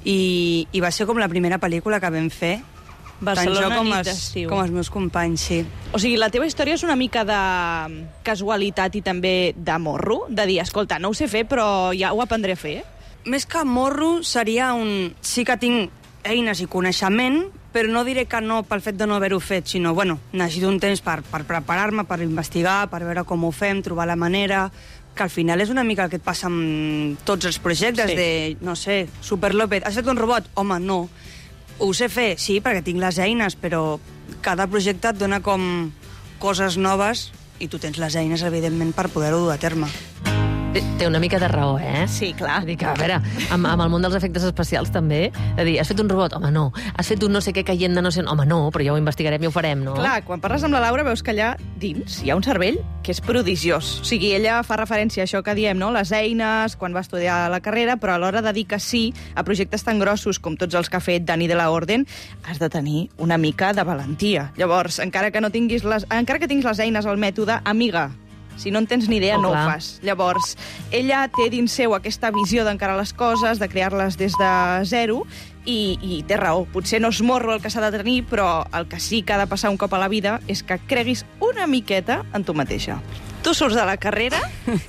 I, i va ser com la primera pel·lícula que vam fer, Barcelona tant jo com nit els, d'estiu. com els meus companys, sí. O sigui, la teva història és una mica de casualitat i també de morro, de dir, escolta, no ho sé fer, però ja ho aprendré a fer. Més que morro seria un... Sí que tinc eines i coneixement, però no diré que no pel fet de no haver-ho fet, sinó, bueno, necessito un temps per, per preparar-me, per investigar, per veure com ho fem, trobar la manera, que al final és una mica el que et passa amb tots els projectes, sí. De, no sé, Super López, has fet un robot? Home, no. Ho sé fer? Sí, perquè tinc les eines, però cada projecte et dona com coses noves i tu tens les eines, evidentment, per poder-ho dur a terme. Té, té una mica de raó, eh? Sí, clar. Dic, a veure, amb, amb el món dels efectes especials també, de dir, has fet un robot? Home, no. Has fet un no sé què caient de no sé... Home, no, però ja ho investigarem i ho farem, no? Clar, quan parles amb la Laura veus que allà dins hi ha un cervell que és prodigiós. O sigui, ella fa referència a això que diem, no? Les eines, quan va estudiar la carrera, però a l'hora de dir que sí a projectes tan grossos com tots els que ha fet Dani de la Orden, has de tenir una mica de valentia. Llavors, encara que no tinguis les, encara que tinguis les eines al mètode, amiga, si no en tens ni idea, oh, no clar. Ho fas. Llavors, ella té dins seu aquesta visió d'encarar les coses, de crear-les des de zero, i, i té raó. Potser no és morro el que s'ha de tenir, però el que sí que ha de passar un cop a la vida és que creguis una miqueta en tu mateixa. Tu surts de la carrera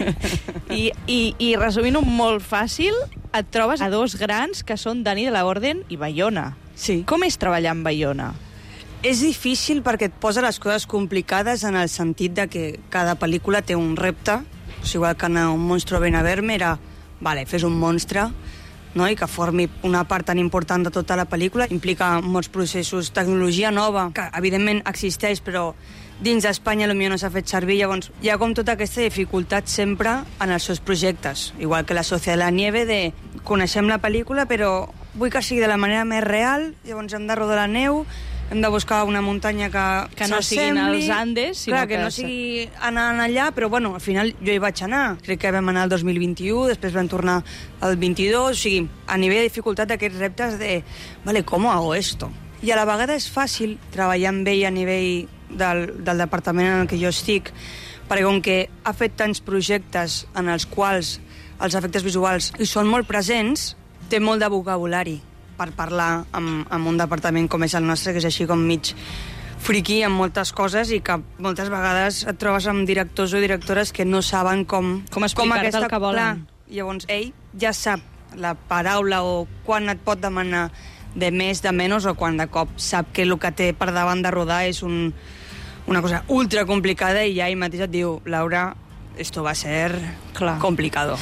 i, i, i resumint-ho molt fàcil, et trobes a dos grans que són Dani de la Orden i Bayona. Sí. Com és treballar amb Bayona? És difícil perquè et posa les coses complicades en el sentit de que cada pel·lícula té un repte. O sigui, igual que en Un monstruo ven a verme era, vale, fes un monstre, no? I que formi una part tan important de tota la pel·lícula. Implica molts processos, tecnologia nova, que evidentment existeix, però dins d'Espanya potser no s'ha fet servir. Llavors, hi ha com tota aquesta dificultat sempre en els seus projectes. Igual que la Sociedad de la Nieve, de coneixem la pel·lícula, però vull que sigui de la manera més real, llavors hem de rodar la neu, hem de buscar una muntanya que, que no siguin els Andes, sinó clar, que, que no sigui anant allà, però bueno, al final jo hi vaig anar. Crec que vam anar el dos mil vint-i-u, després vam tornar el vint-i-dos, o sigui, a nivell de dificultat d'aquests reptes de, vale, ¿cómo hago esto? I a la vegada és fàcil treballar amb ell a nivell del, del departament en el que jo estic, perquè com que ha fet tants projectes en els quals els efectes visuals hi són molt presents, té molt de vocabulari per parlar amb, amb un departament com és el nostre, que és així com mig friqui en moltes coses i que moltes vegades et trobes amb directors o directores que no saben com... Com explicar-te el que volen. Clar, llavors ell ja sap la paraula o quan et pot demanar de més, de menys, o quan de cop sap que el que té per davant de rodar és un, una cosa ultra complicada i ja ell mateix et diu, Laura, esto va a ser clar. complicado.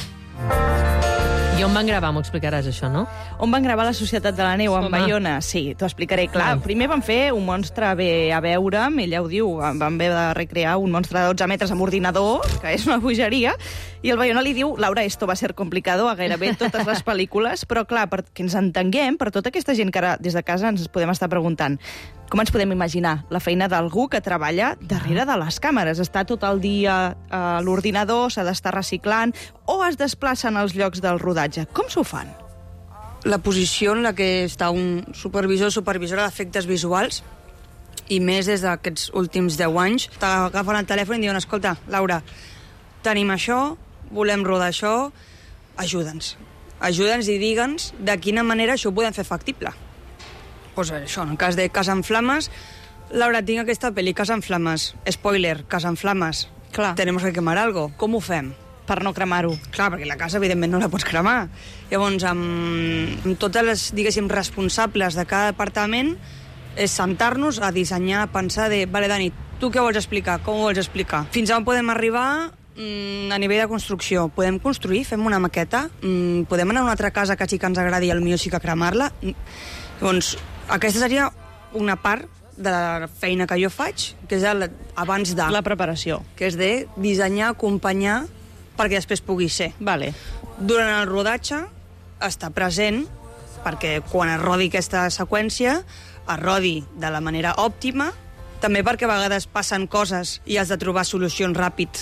I on van gravar? M'ho explicaràs, això, no? On van gravar La Societat de la Neu, en Bayona? Sí, t'ho explicaré. Clar, no. Primer van fer un monstre bé a veure'm, ella ho diu, van haver de recrear un monstre de dotze metres amb ordinador, que és una bogeria, i el Bayona li diu, Laura, esto va ser complicado a gairebé totes les pel·lícules, però clar, perquè ens entenguem, per tota aquesta gent que ara des de casa ens podem estar preguntant, com ens podem imaginar la feina d'algú que treballa darrere de les càmeres? Està tot el dia a l'ordinador, s'ha d'estar reciclant, o es desplacen als llocs del rodatge? Com s'ho fan? La posició en la que està un supervisor o supervisora d'efectes visuals, i més des d'aquests últims deu anys, t'agafen el telèfon i diuen, escolta, Laura, tenim això, volem rodar això, ajuda'ns. Ajuda'ns i digue'ns de quina manera això ho podem fer factible. Pues això, en el cas de Casa en Flames, Laura, tinc aquesta pel·li, Casa en Flames. Spoiler, Casa en Flames. Clar. Tenemos que quemar algo. Com ho fem? Per no cremar-ho. Clar, perquè la casa, evidentment, no la pots cremar. Llavors, amb, amb totes les, diguéssim, responsables de cada departament, és sentar-nos a dissenyar, a pensar de, vale, Dani, tu què vols explicar? Com ho vols explicar? Fins on podem arribar mm, a nivell de construcció? Podem construir? Fem una maqueta? Mm, podem anar a una altra casa que sí que ens agradi i potser sí que cremar-la? Llavors, aquesta seria una part de la feina que jo faig, que és el, abans de... La preparació. Que és de dissenyar, acompanyar, perquè després pugui ser. Vale. Durant el rodatge, està present, perquè quan es rodi aquesta seqüència, es rodi de la manera òptima, també perquè a vegades passen coses i has de trobar solucions ràpid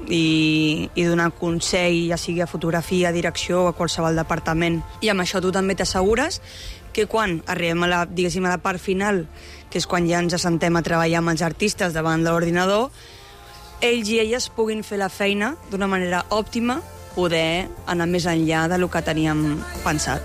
i, i donar consell, ja sigui a fotografia, a direcció o a qualsevol departament. I amb això tu també t'assegures que quan arribem a la, diguéssim, a la part final, que és quan ja ens assentem a treballar amb els artistes davant de l'ordinador, ells i elles puguin fer la feina d'una manera òptima, poder anar més enllà del que teníem pensat.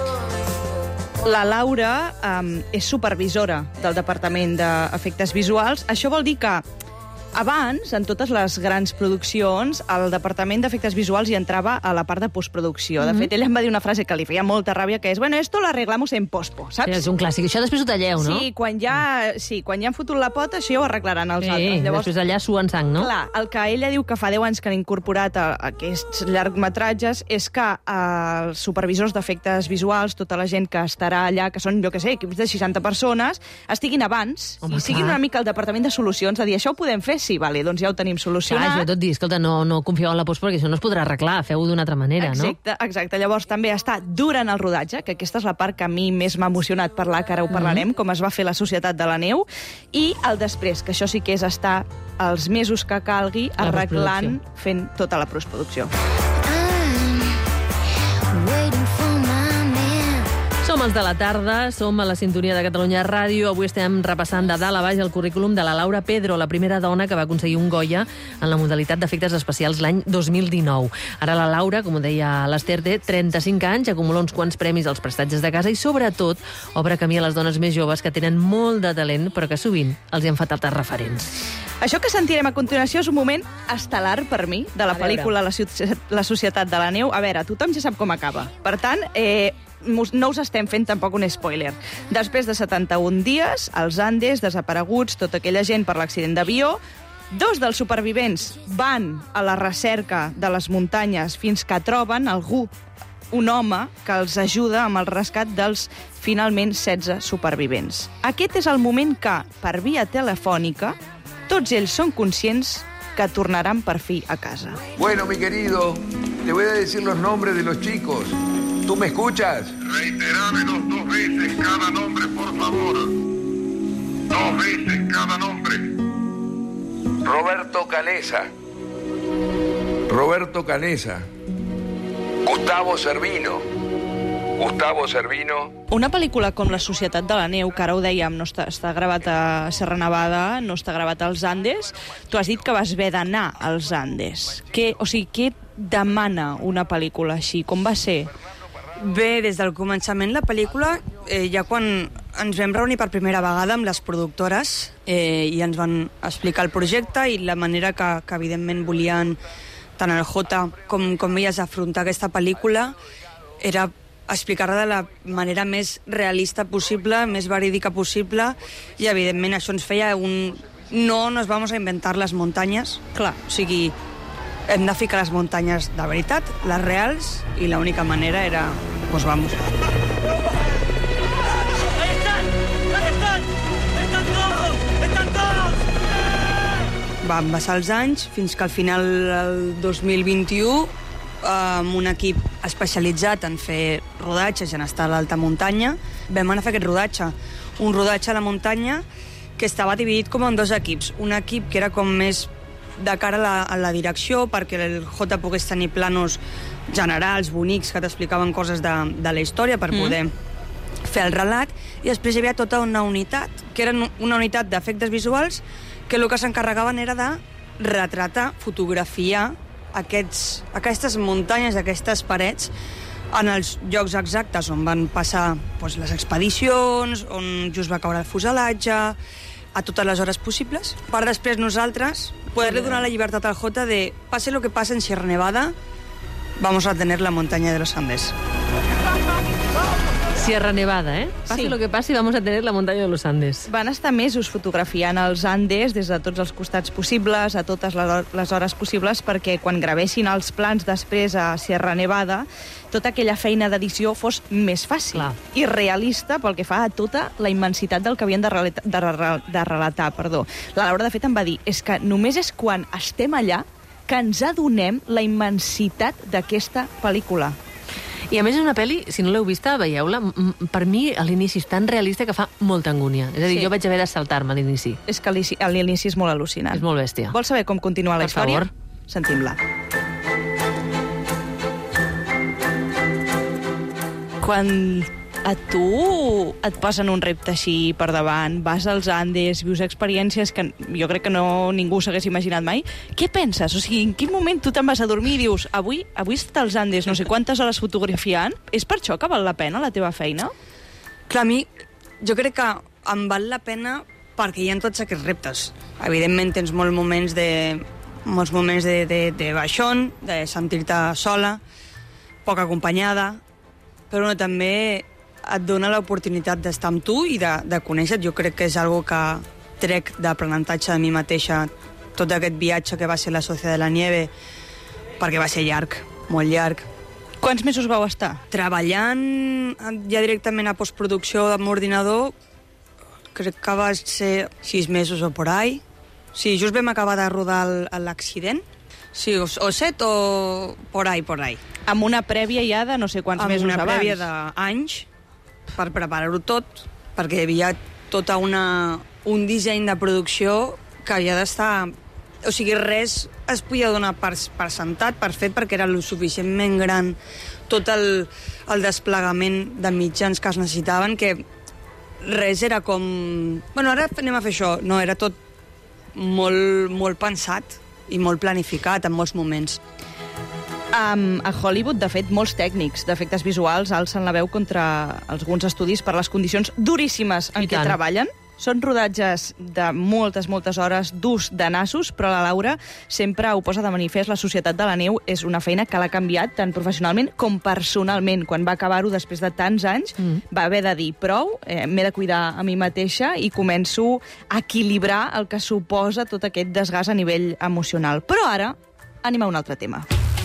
La Laura um, és supervisora del Departament d'Efectes Visuals. Això vol dir que abans, en totes les grans produccions, el Departament d'Efectes Visuals hi entrava a la part de postproducció. De Mhm. fet, ella em va dir una frase que li feia molta ràbia, que és, bueno, esto lo arreglamos en pospo, saps? Sí, és un clàssic. Això després ho talleu, no? Sí, quan ja, sí, quan ja han fotut la pota, això ja ho arreglaran els Sí, altres. després allà suen sang, no? Clar, el que ella diu que fa deu anys que han incorporat a, a aquests llargmetratges és que eh, els supervisors d'efectes visuals, tota la gent que estarà allà, que són, jo què sé, equips de seixanta persones, estiguin abans Home, i siguin clar. una mica el departament de solucions, a dir, això ho podem fer, sí, vale, doncs ja ho tenim solucionat. Clar, jo tot dir, escolta, no, no confieu en la post perquè això no es podrà arreglar, feu-ho d'una altra manera, exacte, no? Exacte, llavors també està durant el rodatge, que aquesta és la part que a mi més m'ha emocionat parlar, que ara ho parlarem, mm. com es va fer la Societat de la Neu, i el després, que això sí que és estar els mesos que calgui arreglant, fent tota la postproducció. Som els de la tarda, som a la sintonia de Catalunya Ràdio. Avui estem repassant de dalt a baix el currículum de la Laura Pedro, la primera dona que va aconseguir un Goya en la modalitat d'efectes especials l'any dos mil dinou. Ara la Laura, com ho deia l'Ester, té trenta-cinc anys, acumula uns quants premis als prestatges de casa i, sobretot, obre camí a les dones més joves que tenen molt de talent, però que sovint els hi han fet altres referents. Això que sentirem a continuació és un moment estel·lar per mi, de la pel·lícula La Societat de la Neu. A veure, tothom ja sap com acaba. Per tant, eh, no us estem fent tampoc un spoiler. Després de setanta-un dies, als Andes, desapareguts, tota aquella gent per l'accident d'avió, dos dels supervivents van a la recerca de les muntanyes fins que troben algú, un home, que els ajuda amb el rescat dels finalment setze supervivents. Aquest és el moment que, per via telefònica, tots ells són conscients que tornaran per fi a casa. Bueno, mi querido, te voy a decir los nombres de los chicos. ¿Tú me escuchas? Reiterámenos dos veces cada nombre, por favor. Dos veces cada nombre. Roberto Canesa. Roberto Canesa. Gustavo Servino. Gustavo Servino. Una pel·lícula com La Societat de la Neu, que ara ho dèiem, no està, està gravat a Serra Nevada, no està gravat als Andes. Tu has dit que vas haver d'anar als Andes. Què, o sigui, què demana una pel·lícula així? Com va ser? Bé, des del començament la pel·lícula, eh, ja quan ens vam reunir per primera vegada amb les productores eh, i ens van explicar el projecte i la manera que, que evidentment volien tant el Jota com, com elles afrontar aquesta pel·lícula, era explicar-la de la manera més realista possible, més verídica possible, i evidentment això ens feia un... No nos vamos a inventar les muntanyes, clar, o sigui, hem de ficar les muntanyes de veritat, les reals, i l'única manera era, pues vamos. ¡Ahí están! ¡Ahí están! ¡Están todos! ¡Están todos! Van passar els anys, fins que al final, el dos mil vint-i-u, amb un equip especialitzat en fer rodatges i en estar a l'alta muntanya, vam anar a fer aquest rodatge. Un rodatge a la muntanya que estava dividit com en dos equips. Un equip que era com més de cara a la, a la direcció, perquè el Jota pogués tenir planos generals, bonics, que t'explicaven coses de, de la història per poder mm. fer el relat, i després hi havia tota una unitat, que era una unitat d'efectes visuals, que el que s'encarregaven era de retratar, fotografiar aquests, aquestes muntanyes, aquestes parets, en els llocs exactes on van passar doncs, les expedicions, on just va caure el fuselatge, a totes les hores possibles, per després nosaltres poder-li donar la llibertat al Jota de pase lo que pase en Sierra Nevada, vamos a tener la montaña de los Andes. Sierra Nevada, eh? Pase sí. lo que pase, vamos a tener la muntanya de los Andes. Van estar mesos fotografiant els Andes des de tots els costats possibles, a totes les hores possibles, perquè quan gravessin els plans després a Sierra Nevada, tota aquella feina d'edició fos més fàcil. Clar. I realista pel que fa a tota la immensitat del que havien de, relata, de, de relatar. Perdó. La Laura, de fet, em va dir és que només és quan estem allà que ens adonem la immensitat d'aquesta pel·lícula. I a més és una pel·li, si no l'heu vista, veieu-la, per mi a l'inici és tan realista que fa molta angúnia. És a dir, sí. jo vaig haver de saltar-me a l'inici. És que a l'inici és molt al·lucinant. És molt bèstia. Vols saber com continua la per història? Favor. Sentim-la. Quan a tu et posen un repte així per davant, vas als Andes, vius experiències que jo crec que no ningú s'hagués imaginat mai, què penses? O sigui, en quin moment tu te'n vas a dormir i dius avui, avui he estat als Andes no sé quantes hores fotografiant, és per això que val la pena la teva feina? Clar, a mi, jo crec que em val la pena perquè hi ha tots aquests reptes. Evidentment tens molts moments de, molts moments de, de, de baixón, de sentir-te sola, poc acompanyada, però no, també et dona l'oportunitat d'estar amb tu i de, de conèixer-te. Jo crec que és algo que trec d'aprenentatge de mi mateixa, tot aquest viatge que va ser la Societat de la Nieve, perquè va ser llarg, molt llarg. Quants mesos vau estar? Treballant ja directament a postproducció amb ordinador, crec que va ser sis mesos o por ahí, Sí, just vam acabar de rodar l'accident. Sí, o, o set o por ahí, por ahí. Amb una prèvia ja de no sé quants amb mesos abans. Amb una prèvia d'anys per preparar-ho tot, perquè hi havia tota una, un disseny de producció que havia d'estar... O sigui, res es podia donar per, per sentat, per fet, perquè era lo suficientment gran tot el, el desplegament de mitjans que es necessitaven, que res era com... Bueno, ara anem a fer això. No, era tot molt, molt pensat i molt planificat en molts moments. Um, a Hollywood, de fet, molts tècnics d'efectes visuals alcen la veu contra alguns estudis per les condicions duríssimes en què treballen. Són rodatges de moltes, moltes hores d'ús de nassos, però la Laura sempre ho posa de manifest. La Societat de la Neu és una feina que l'ha canviat tant professionalment com personalment. Quan va acabar-ho després de tants anys, mm. va haver de dir prou, eh, m'he de cuidar a mi mateixa i començo a equilibrar el que suposa tot aquest desgast a nivell emocional. Però ara anem a un altre tema.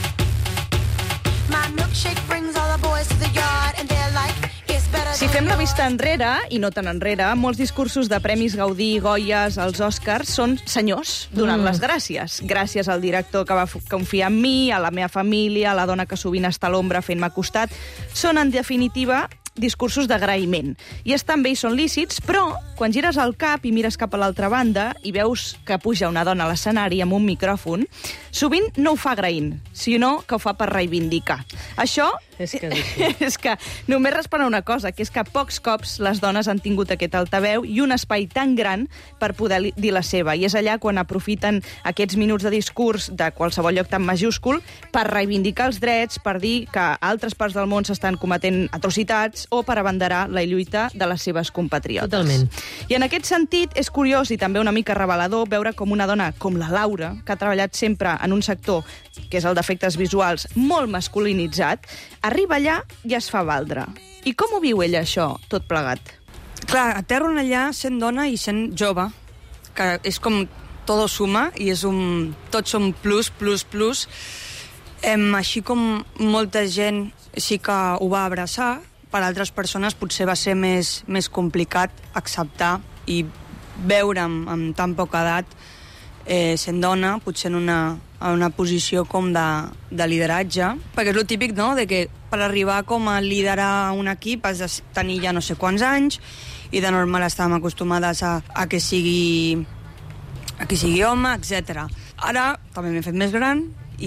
Si fem la vista enrere, i no tan enrere, molts discursos de Premis Gaudí, Goyes, els Oscars, són senyors donant mm. les gràcies. Gràcies al director que va confiar en mi, a la meva família, a la dona que sovint està a l'ombra fent-me costat. Són, en definitiva, discursos d'agraïment. I estan bé i són lícits, però quan gires el cap i mires cap a l'altra banda i veus que puja una dona a l'escenari amb un micròfon, sovint no ho fa agraint, sinó que ho fa per reivindicar. Això és que, és que només respon a una cosa, que és que pocs cops les dones han tingut aquest altaveu i un espai tan gran per poder dir la seva. I és allà quan aprofiten aquests minuts de discurs de qualsevol lloc tan majúscul per reivindicar els drets, per dir que a altres parts del món s'estan cometent atrocitats o per abanderar la lluita de les seves compatriotes. Totalment. I en aquest sentit és curiós i també una mica revelador veure com una dona com la Laura, que ha treballat sempre en un sector que és el d'efectes visuals molt masculinitzat, arriba allà i es fa valdre. I com ho viu ella, això, tot plegat? Clar, aterren allà sent dona i sent jove, que és com todo suma i és un... tots són plus, plus, plus. Em, així com molta gent sí que ho va abraçar, per a altres persones potser va ser més, més complicat acceptar i veure amb, amb tan poca edat eh, sent dona, potser en una, en una posició com de, de lideratge, perquè és el típic, no?, de que per arribar com a liderar un equip has de tenir ja no sé quants anys i de normal estàvem acostumades a, a que sigui a que sigui home, etcètera. Ara també m'he fet més gran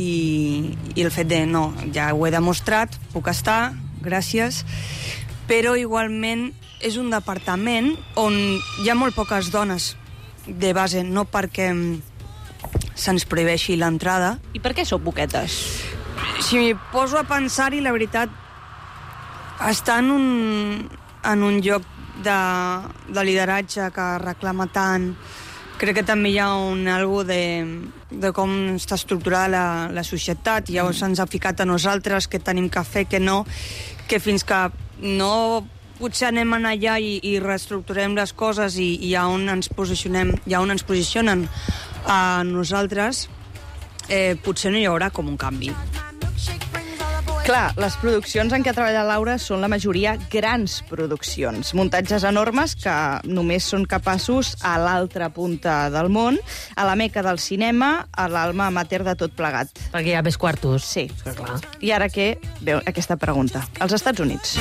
i, i el fet de, no, ja ho he demostrat, puc estar, gràcies, però igualment és un departament on hi ha molt poques dones de base, no perquè se'ns prohibeixi l'entrada. I per què sou poquetes? Si m'hi poso a pensar-hi, la veritat, estar en un, en un lloc de, de lideratge que reclama tant, crec que també hi ha un algo de, de com està estructurada la, la societat. Ja se'ns ha ficat a nosaltres què tenim que fer, què no, que fins que no potser anem allà i, i reestructurem les coses i, i a on ens posicionem, i a on ens posicionen a nosaltres, eh, potser no hi haurà com un canvi. Clar, les produccions en què treballa Laura són la majoria grans produccions, muntatges enormes que només són capaços a l'altra punta del món, a la meca del cinema, a l'alma mater de tot plegat. Perquè hi ha més quartos. Sí. Que clar. I ara què? Veu aquesta pregunta. Els Estats Units.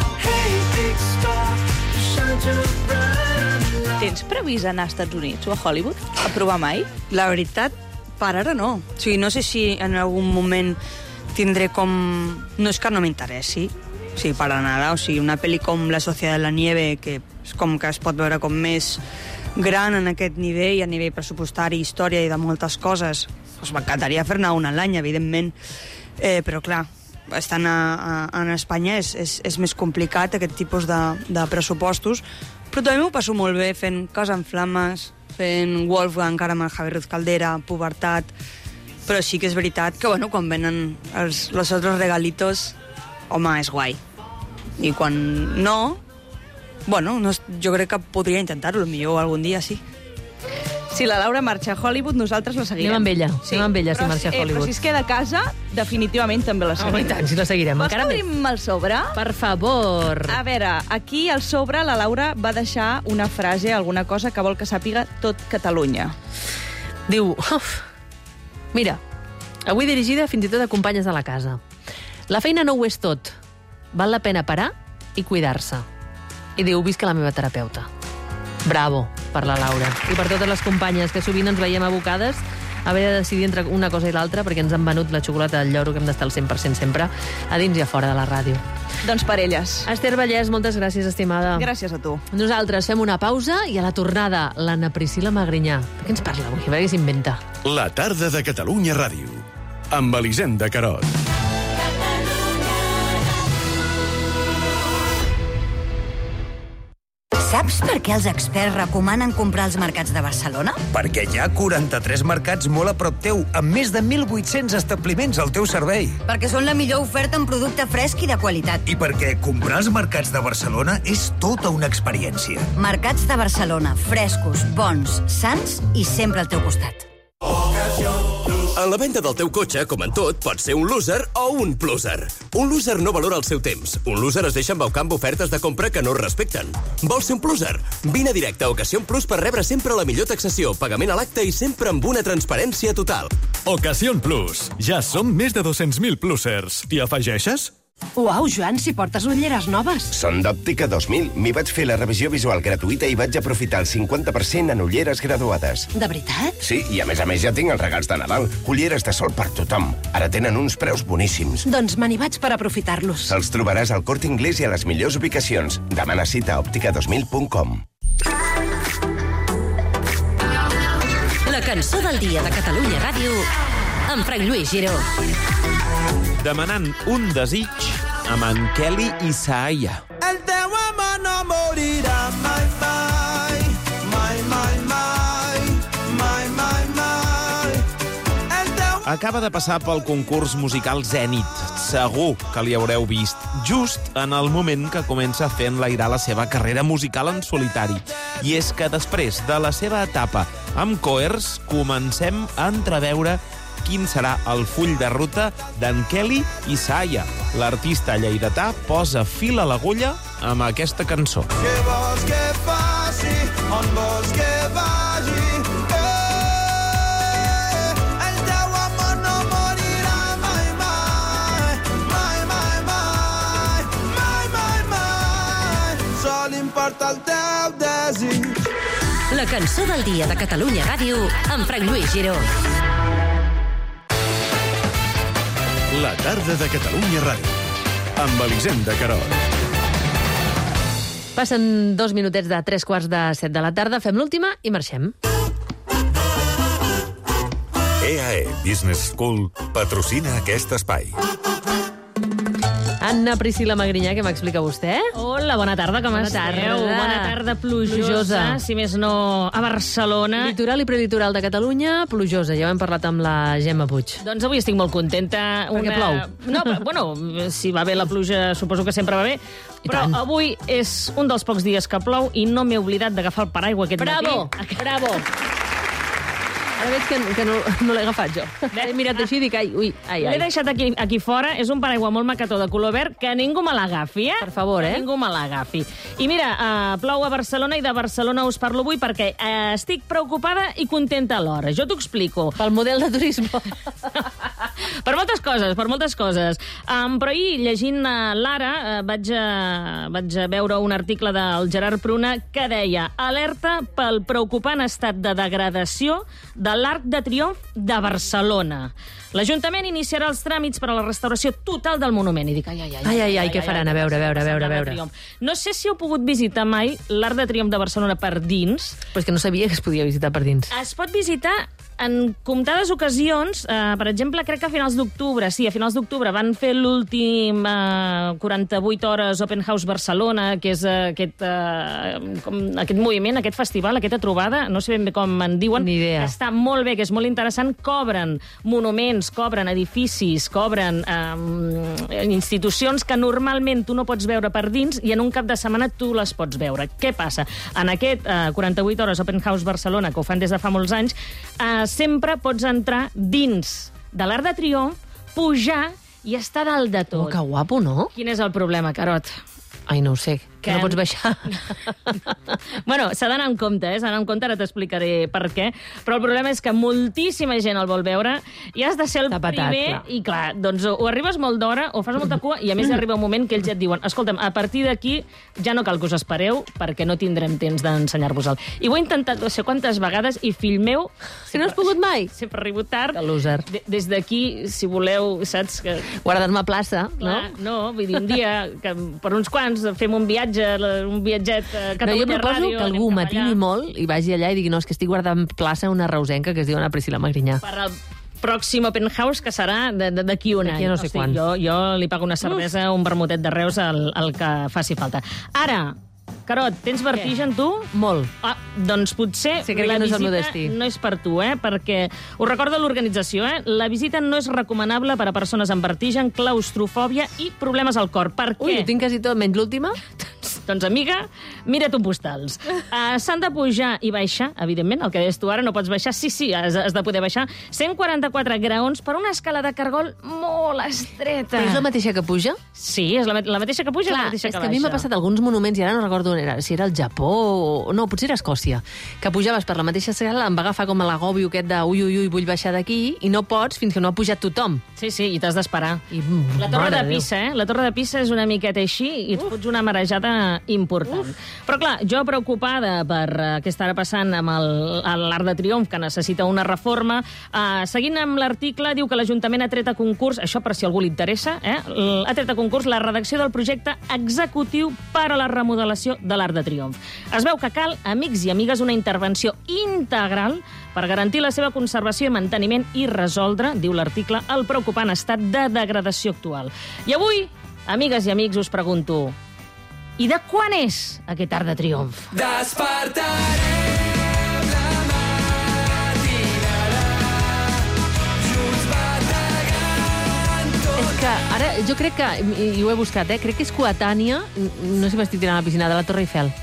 Tens previst anar als Estats Units o a Hollywood? A provar mai? La veritat, per ara no. O sigui, no sé si en algun moment tindré com... No és que no m'interessi, o sigui, para nada. O sigui, una pel·li com La Sociedad de la Nieve, que és com que es pot veure com més gran en aquest nivell, a nivell pressupostari, història i de moltes coses, doncs m'encantaria fer-ne una a l'any, evidentment. Eh, però, clar, estant a, a, en Espanya és, és, és més complicat, aquest tipus de, de pressupostos. Però també m'ho passo molt bé fent Casa en Flames, fent Wolfgang, ara amb el Javier Ruiz Caldera, Pubertat. Però sí que és veritat que, bueno, quan venen els, los otros regalitos, home, és guai. I quan no, bueno, no, jo crec que podria intentar-ho, millor algun dia, sí. Si la Laura marxa a Hollywood, nosaltres la seguirem. Anem amb ella, anem amb ella si Però marxa a Eh, però Hollywood. si es queda a casa, definitivament també la seguirem. Home, i tant, si la seguirem. Vols Encara que més. obrim el sobre? Per favor. A veure, aquí al sobre la Laura va deixar una frase, alguna cosa que vol que sàpiga tot Catalunya. Diu, uf, mira, avui dirigida fins i tot a companyes de la casa. La feina no ho és tot. Val la pena parar i cuidar-se. I diu, visca la meva terapeuta. Bravo per la Laura. I per totes les companyes que sovint ens veiem abocades a haver de decidir entre una cosa i l'altra perquè ens han venut la xocolata del lloro que hem d'estar al cent per cent sempre a dins i a fora de la ràdio. Doncs per elles. Esther Vallès, moltes gràcies, estimada. Gràcies a tu. Nosaltres fem una pausa i a la tornada l'Anna Priscila Magrinyà. De què ens parla avui? A veure què s'inventa. La tarda de Catalunya Ràdio, amb Elisenda Carot. Saps per què els experts recomanen comprar als mercats de Barcelona? Perquè hi ha quaranta-tres mercats molt a prop teu, amb més de mil vuit-cents establiments al teu servei. Perquè són la millor oferta en producte fresc i de qualitat. I perquè comprar als mercats de Barcelona és tota una experiència. Mercats de Barcelona, frescos, bons, sans i sempre al teu costat. En la venda del teu cotxe, com en tot, pots ser un loser o un pluser. Un loser no valora el seu temps. Un loser es deixa embaucar amb ofertes de compra que no es respecten. Vols ser un pluser? Vine directe a Ocasión Plus per rebre sempre la millor taxació, pagament a l'acte i sempre amb una transparència total. Ocasión Plus. Ja som més de dos-cents mil plusers. T'hi afegeixes? Uau, Joan, si portes ulleres noves. Són d'Òptica dos mil. M'hi vaig fer la revisió visual gratuïta i vaig aprofitar el cinquanta per cent en ulleres graduades. De veritat? Sí, i a més a més ja tinc els regals de Nadal. Ulleres de sol per tothom. Ara tenen uns preus boníssims. Doncs me n'hi vaig per aprofitar-los. Els trobaràs al Corte Inglés i a les millors ubicacions. Demana cita a òptica dos mil punt com. La cançó del dia de Catalunya Ràdio amb Frank Lluís Giró. Demanant un desig amb en Kelly i Saaya. El teu amor no morirà mai, mai, mai, mai, mai, mai, mai, mai. El teu... Acaba de passar pel concurs musical Zènit. Segur que li haureu vist. Just en el moment que comença a fer enlairar la seva carrera musical en solitari. I és que després de la seva etapa amb Coers comencem a entreveure quin serà el full de ruta d'en Kelly i Saaya. L'artista lleidatà posa fil a l'agulla amb aquesta cançó. Què vols que faci? On vols que vagi? Eh, el teu amor no morirà mai, mai, mai, mai, mai, mai, mai, mai. Sol importa el teu desig. La cançó del dia de Catalunya Ràdio amb Frank Lluís Giró. La tarda de Catalunya Ràdio, amb Elisenda Carot. Passen dos minutets de tres quarts de set de la tarda, fem l'última i marxem. E A E Business School patrocina aquest espai. Anna Priscila Magrinyà, què m'explica vostè? Hola, bona tarda, com Bona esteu? tarda. Bona tarda plujosa, Plujosa. si més no a Barcelona. Litoral i preditoral de Catalunya, plujosa. Ja ho hem parlat amb la Gemma Puig. Doncs avui estic molt contenta. Perquè plou. No, però, bueno, si va bé la pluja, suposo que sempre va bé. Però tant. avui és un dels pocs dies que plou i no m'he oblidat d'agafar el paraigua aquest Bravo, matí. bravo. Ara veig que, que no, no l'he agafat jo. He mirat així i dic, ai, ui, ai, ai. L'he deixat aquí, aquí fora. És un paraigua molt macató de color verd que ningú me l'agafi, eh? Per favor, eh? Que ningú me l'agafi. I mira, uh, plou a Barcelona i de Barcelona us parlo avui perquè uh, estic preocupada i contenta alhora. Jo t'ho explico. Pel model de turisme. Per moltes coses, per moltes coses. Um, però ahir, llegint uh, l'Ara, uh, vaig, uh, vaig veure un article del Gerard Pruna que deia alerta pel preocupant estat de degradació de l'Arc de Triomf de Barcelona. L'Ajuntament iniciarà els tràmits per a la restauració total del monument. I dic, ai, ai, ai, Ai, ai, ai, què faran? A veure, a veure, a veure, a veure. No sé si heu pogut visitar mai l'Arc de Triomf de Barcelona per dins. Però és que no sabia que es podia visitar per dins. Es pot visitar en comptades ocasions, eh, per exemple, crec que a finals d'octubre, sí, a finals d'octubre van fer l'últim eh, quaranta-vuit hores Open House Barcelona, que és eh, aquest, eh, com, aquest moviment, aquest festival, aquesta trobada, no sé ben bé com en diuen, Ni idea. que està molt bé, que és molt interessant, cobren monuments, cobren edificis, cobren eh, institucions que normalment tu no pots veure per dins i en un cap de setmana tu les pots veure. Què passa? En aquest eh, quaranta-vuit hores Open House Barcelona, que ho fan des de fa molts anys, eh, sempre pots entrar dins de l'Arc de Triomf, pujar i estar dalt de tot. Oh, que guapo, no? Quin és el problema, Carot? Ai, no ho sé. Que Que- no pots baixar. Bueno, s'ha d'anar en compte, eh? S'ha d'anar en compte, ara t'explicaré per què. Però el problema és que moltíssima gent el vol veure i has de ser el Tapatat, primer. clar. I clar, doncs o arribes molt d'hora o fas molta cua i a més arriba un moment que ells ja et diuen escolta'm, a partir d'aquí ja no cal que us espereu perquè no tindrem temps d'ensenyar-vos-el. I ho he intentat no sé quantes vegades i, fill meu... Si no has pogut mai? Sempre arribo tard. Que loser. De- Des d'aquí, si voleu, saps que... Guardar-me a plaça, Clar, no? no, vull dir, un dia, que per uns quants fem un viatge, un viatget a No, jo Catalunya proposo Ràdio... que anem algú cap matini allà. molt i vagi allà i digui no, és que estic guardant plaça a una reusenca que es diu Ana Priscila Magrinyà. Per al pròxim Open House, que serà de- de- d'aquí un any. D'aquí a no sé quan. Jo, jo li pago una cervesa, un vermutet de Reus, el, el que faci falta. Ara, Carot, tens vertigen, tu? Molt. Ah, doncs potser Sí, crec la que no és el meu visita destí. no és per tu, eh? Perquè ho recorda l'organització, eh? La visita no és recomanable per a persones amb vertigen, claustrofòbia i problemes al cor. Per què? Ui, ho tinc quasi tot, menys l'última. Doncs, amiga, mira't un postals. Uh, S'han de pujar i baixar, evidentment, el que deies tu ara, no pots baixar. Sí, sí, has, has de poder baixar. cent quaranta-quatre graons per una escala de cargol molt estreta. Però és la mateixa que puja? Sí, és la, ma- la mateixa que puja, Clar, la mateixa és que que a baixa. mi m'ha passat alguns monuments, i ara no recordo on era, si era el Japó o... No, potser era Escòcia, que pujaves per la mateixa escala, em va agafar com a l'agòbio aquest de ui, ui, ui, vull baixar d'aquí, i no pots fins que no ha pujat tothom. Sí, sí, i t'has d'esperar. I, La torre mare de de Déu. Pisa, eh? La torre de Pisa és una miqueta així i et fots una marejada important. Uf. Però clar, jo preocupada per eh, què estarà passant amb el- a l'Arc de Triomf, que necessita una reforma, eh, seguint amb l'article, diu que l'Ajuntament ha tret a concurs, això per si algú li interessa, eh? l- ha tret a concurs la redacció del projecte executiu per a la remodelació de l'Arc de Triomf. Es veu que cal, amics i amigues, una intervenció integral per garantir la seva conservació i manteniment i resoldre, diu l'article, el preocupant estat de degradació actual. I avui, amigues i amics, us pregunto, i de quan és aquest Arc de Triomf? Despertarem la matinada junts bategant tot. És que ara, jo crec que, i i ho he buscat, eh, crec que és coetània, no sé si m'estic tirant a la piscina, de la Torre Eiffel.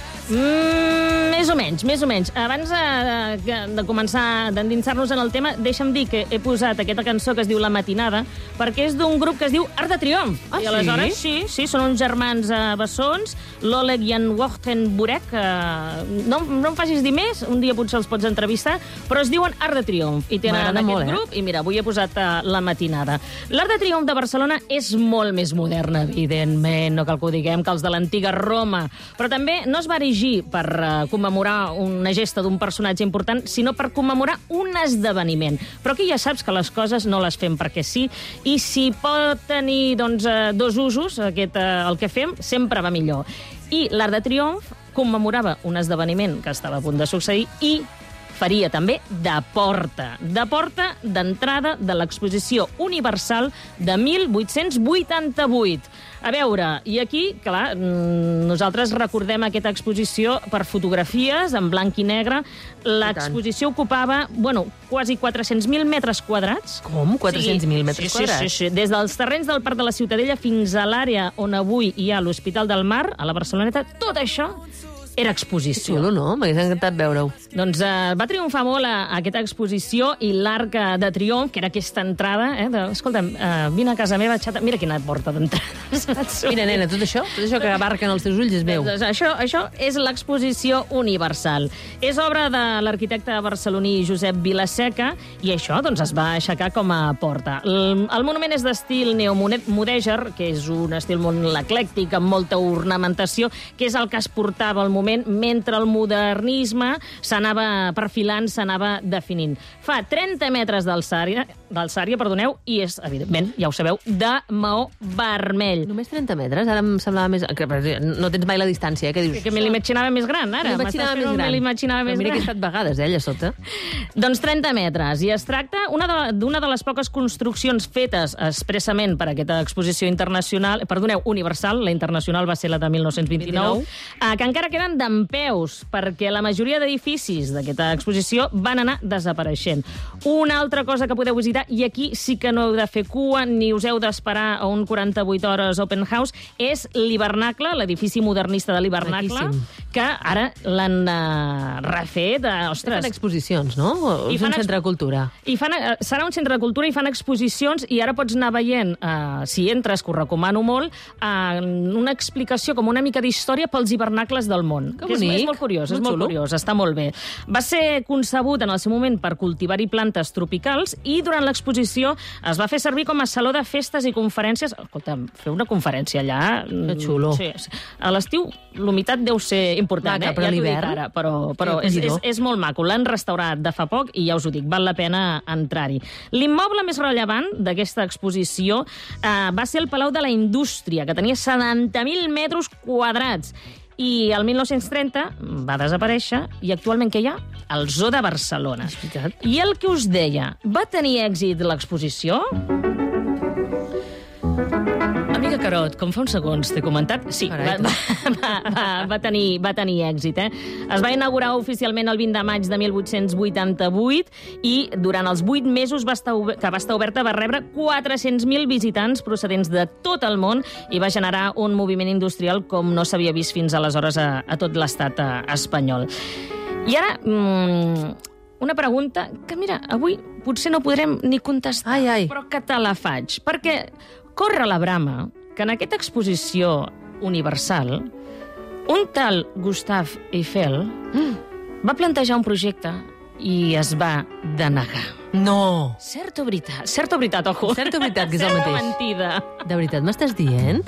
Mm, més o menys, més o menys. Abans de, de, de començar d'endinsar-nos en el tema, deixa'm dir que he posat aquesta cançó que es diu La Matinada, perquè és d'un grup que es diu Arc de Triomf. Ah, I sí? aleshores, sí, sí, són uns germans eh, bessons, l'Oleg i en Wochten Burek, eh, no, no em facis dir més, un dia potser els pots entrevistar, però es diuen Arc de Triomf, i tenen M'agrada aquest molt, eh? grup, i mira, avui he posat uh, La Matinada. L'Arc de Triomf de Barcelona és molt més modern, evidentment, no cal que ho diguem, que els de l'antiga Roma, però també no es va erigir per uh, commemorar una gesta d'un personatge important, sinó per commemorar un esdeveniment. Però aquí ja saps que les coses no les fem perquè sí, i si pot tenir doncs, uh, dos usos, aquest, uh, el que fem, sempre va millor. I l'Arc de Triomf commemorava un esdeveniment que estava a punt de succeir i faria també de porta, de porta d'entrada de l'exposició universal de mil vuit-cents vuitanta-vuit. A veure, i aquí, clar, mm, nosaltres recordem aquesta exposició per fotografies, en blanc i negre. L'exposició ocupava, bueno, quasi quatre-cents mil metres quadrats. Com? quatre-cents mil metres sí, quadrats? Sí, sí, sí. Des dels terrenys del Parc de la Ciutadella fins a l'àrea on avui hi ha l'Hospital del Mar, a la Barceloneta, tot això era exposició. Xulo, no? M'hagués encantat veure-ho. Doncs eh, va triomfar molt a, a aquesta exposició i l'Arc de Triomf, que era aquesta entrada, eh, de, escolta'm, eh, vine a casa meva, xata, mira quina porta d'entrada. saps? Mira, nena, tot això, tot això que abarquen els teus ulls és meu. Doncs això, això és l'exposició universal. És obra de l'arquitecte barceloní Josep Vilaseca i això doncs, es va aixecar com a porta. El, el monument és d'estil neomudèjar, que és un estil molt eclèctic, amb molta ornamentació, que és el que es portava al moment moment, mentre el modernisme s'anava perfilant, s'anava definint. Fa trenta metres d'alçària, d'alçària, perdoneu, i és, evidentment, ja ho sabeu, de maó vermell. Només trenta metres? Ara em semblava més... No tens mai la distància, eh? Que dius... Que me l'imaginava més gran, ara. Me l'imaginava més gran. Me l'imaginava més gran. Mira que he estat vegades, eh, allà sota. Doncs trenta metres. I es tracta d'una de les poques construccions fetes expressament per aquesta exposició internacional, perdoneu, universal, la internacional va ser la de mil nou-cents vint-i-nou, que encara queden dempeus, perquè la majoria d'edificis d'aquesta exposició van anar desapareixent. Una altra cosa que podeu visitar, i aquí sí que no heu de fer cua, ni us heu d'esperar a un quaranta-vuit hores open house, és l'Hivernacle, l'edifici modernista de l'Hivernacle, que ara l'han uh, refet. Uh, ostres. Fan exposicions, no? I és un centre de cultura. I fan, uh, serà un centre de cultura i fan exposicions, i ara pots anar veient, uh, si entres, que ho recomano molt, uh, una explicació, com una mica d'història pels hivernacles del món. Que bonic. És, és molt curiós, és molt curiós, està molt bé. Va ser concebut en el seu moment per cultivar-hi plantes tropicals, i durant l'exposició es va fer servir com a saló de festes i conferències. Escolta, fer una conferència allà... Que xulo. Sí, a l'estiu l'humitat deu ser important, Maca, eh? però Ja t'ho dic l'hivern? ara, però, però és, és, és molt maco. L'han restaurat de fa poc i ja us ho dic, val la pena entrar-hi. L'immoble més rellevant d'aquesta exposició eh, va ser el Palau de la Indústria, que tenia setanta mil metres quadrats. I el mil nou-cents trenta va desaparèixer, i actualment què hi ha? El Zoo de Barcelona. I el que us deia, va tenir èxit l'exposició? Amiga Carot, com fa uns segons t'he comentat, sí, va, va, va, va, tenir, va tenir èxit. Eh? Es va inaugurar oficialment el vint de maig de mil vuit-cents vuitanta-vuit i durant els vuit mesos va estar, que va estar oberta va rebre quatre-cents mil visitants procedents de tot el món i va generar un moviment industrial com no s'havia vist fins aleshores a, a tot l'estat espanyol. I ara... Mmm, una pregunta que, mira, avui potser no podrem ni contestar, ai, ai. però que te la faig. Perquè corre la brama que en aquesta exposició universal un tal Gustave Eiffel mm. va plantejar un projecte i es va denegar. No! Cert o veritat? Cert o veritat, ojo. Cert o veritat, que és el mateix. Cert o mentida. De veritat m'estàs dient?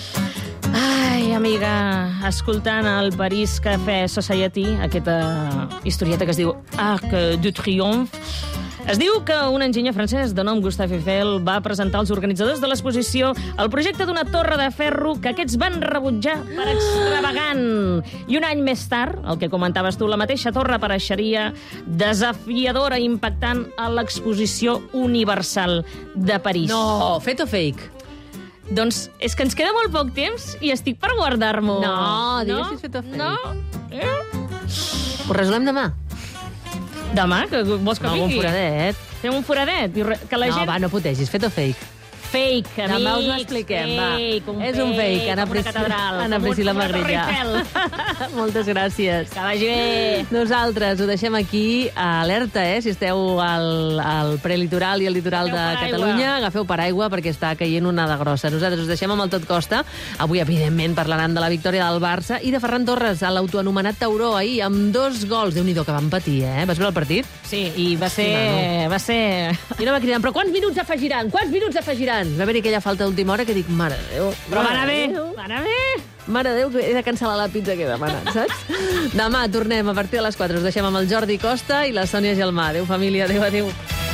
Ai, amiga, escoltant el Paris Café Society, aquesta historieta que es diu Arc de Triomphe, es diu que un enginyer francès de nom Gustave Eiffel va presentar als organitzadors de l'exposició el projecte d'una torre de ferro que aquests van rebutjar per extravagant. I un any més tard, el que comentaves tu, la mateixa torre apareixeria desafiadora i impactant a l'exposició universal de París. No, fet o fake? Doncs és que ens queda molt poc temps i estic per guardar-m'ho. No, digues no? si és fet o fake. No? Eh? Ho resolem demà. Demà? Que vols que no, vingui? un foradet. Fem un foradet? I re... que la no, gent... va, no putegis, fet o fake? Fake, amics. Demà us ho expliquem, fake, va. Un és fake, un fake, Anna catedral, Anna Priscila Magrilla. Moltes gràcies. Que vagi bé. Nosaltres ho deixem aquí, alerta, eh, si esteu al, al prelitoral i al litoral agafeu de Catalunya, agafeu paraigua perquè està caient una de grossa. Nosaltres us deixem amb el Tot Costa. Avui, evidentment, parlaran de la victòria del Barça i de Ferran Torres, a l'autoanomenat Tauró, ahir, amb dos gols. Déu-n'hi-do, que van patir, eh? Vas veure el partit? Sí, i va ser... Sí, va ser... I no va cridar, però quants minuts afegiran? Quants minuts afegiran? Va haver-hi aquella falta d'última hora que dic, mare de Déu... Però va anar bé, va anar bé. Mare de Déu, que he de cancel·lar la pizza que he demanat, saps? Demà tornem a partir de les quatre. Us deixem amb el Jordi Costa i la Sònia Gelmà. Adéu, família, adéu, adéu.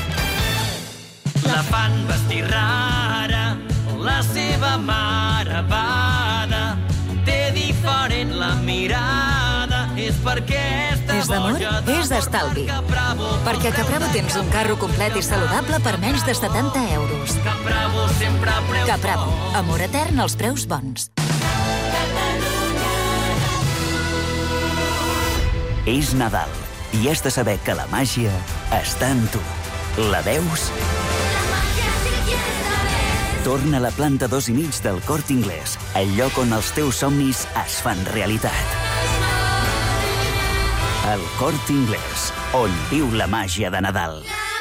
La fan vestir rara, la seva mare bada, té diferent la mirada, és perquè està és d'amor, és d'estalvi. Perquè a Capravo tens un carro complet i saludable per menys de setanta euros. Capravo sempre preus Capravo, amor etern als preus bons. És Nadal i has de saber que la màgia està en tu. La veus? Torna a la planta dos i mig del Corte Inglés, el lloc on els teus somnis es fan realitat. El Corte Inglés, on viu la màgia de Nadal.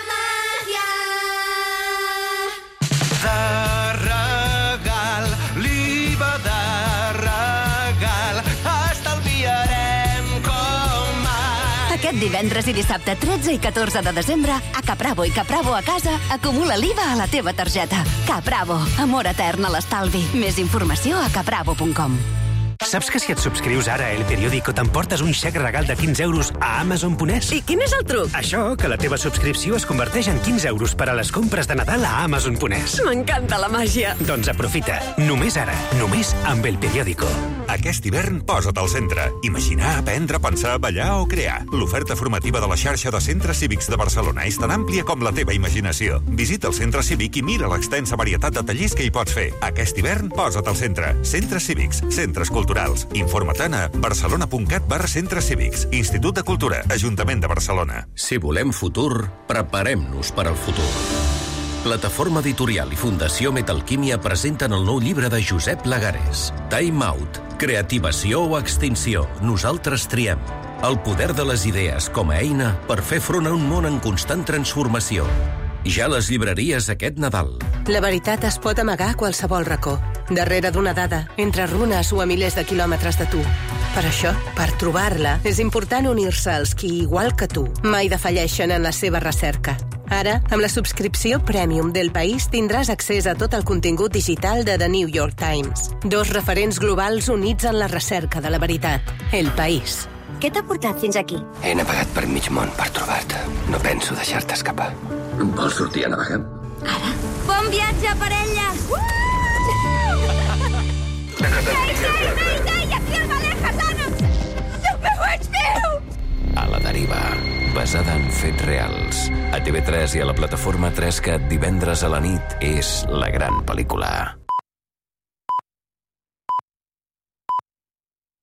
De regal, l'I V A de regal, estalviarem com mai. Aquest divendres i dissabte tretze i catorze de desembre, a Capravo i Capravo a casa, acumula l'I V A a la teva targeta. Capravo, amor etern a l'estalvi. Més informació a capravo punt com. Saps que si et subscrius ara a El Periódico t'emportes un xec regal de quinze euros a Amazon punt es? I quin és el truc? Això, que la teva subscripció es converteix en quinze euros per a les compres de Nadal a Amazon punt es. M'encanta la màgia. Doncs aprofita. Només ara. Només amb El Periódico. Aquest hivern posa't al centre. Imaginar, aprendre, pensar, ballar o crear. L'oferta formativa de la xarxa de centres cívics de Barcelona és tan àmplia com la teva imaginació. Visita el centre cívic i mira l'extensa varietat de tallers que hi pots fer. Aquest hivern posa't al centre. Centres cívics, centres culturals. Informa-te'n a barcelona.cat barra centres cívics. Institut de Cultura, Ajuntament de Barcelona. Si volem futur, preparem-nos per al futur. Plataforma Editorial i Fundació Metalquímia presenten el nou llibre de Josep Lagares. Time Out. Creativació o extinció. Nosaltres triem. El poder de les idees com a eina per fer front a un món en constant transformació. Ja a les llibreries aquest Nadal. La veritat es pot amagar a qualsevol racó. Darrere d'una dada, entre runes o a milers de quilòmetres de tu. Per això, per trobar-la, és important unir-se als qui, igual que tu, mai defalleixen en la seva recerca. Ara, amb la subscripció Premium del País tindràs accés a tot el contingut digital de The New York Times. Dos referents globals units en la recerca de la veritat. El País. Què t'ha portat fins aquí? He navegat per mig món per trobar-te. No penso deixar-te escapar. Vols sortir a navegar? Bon viatge, parella! A la deriva, basada en fets reals. A T V tres i a la plataforma tres cat divendres a la nit és La Gran Pel·lícula.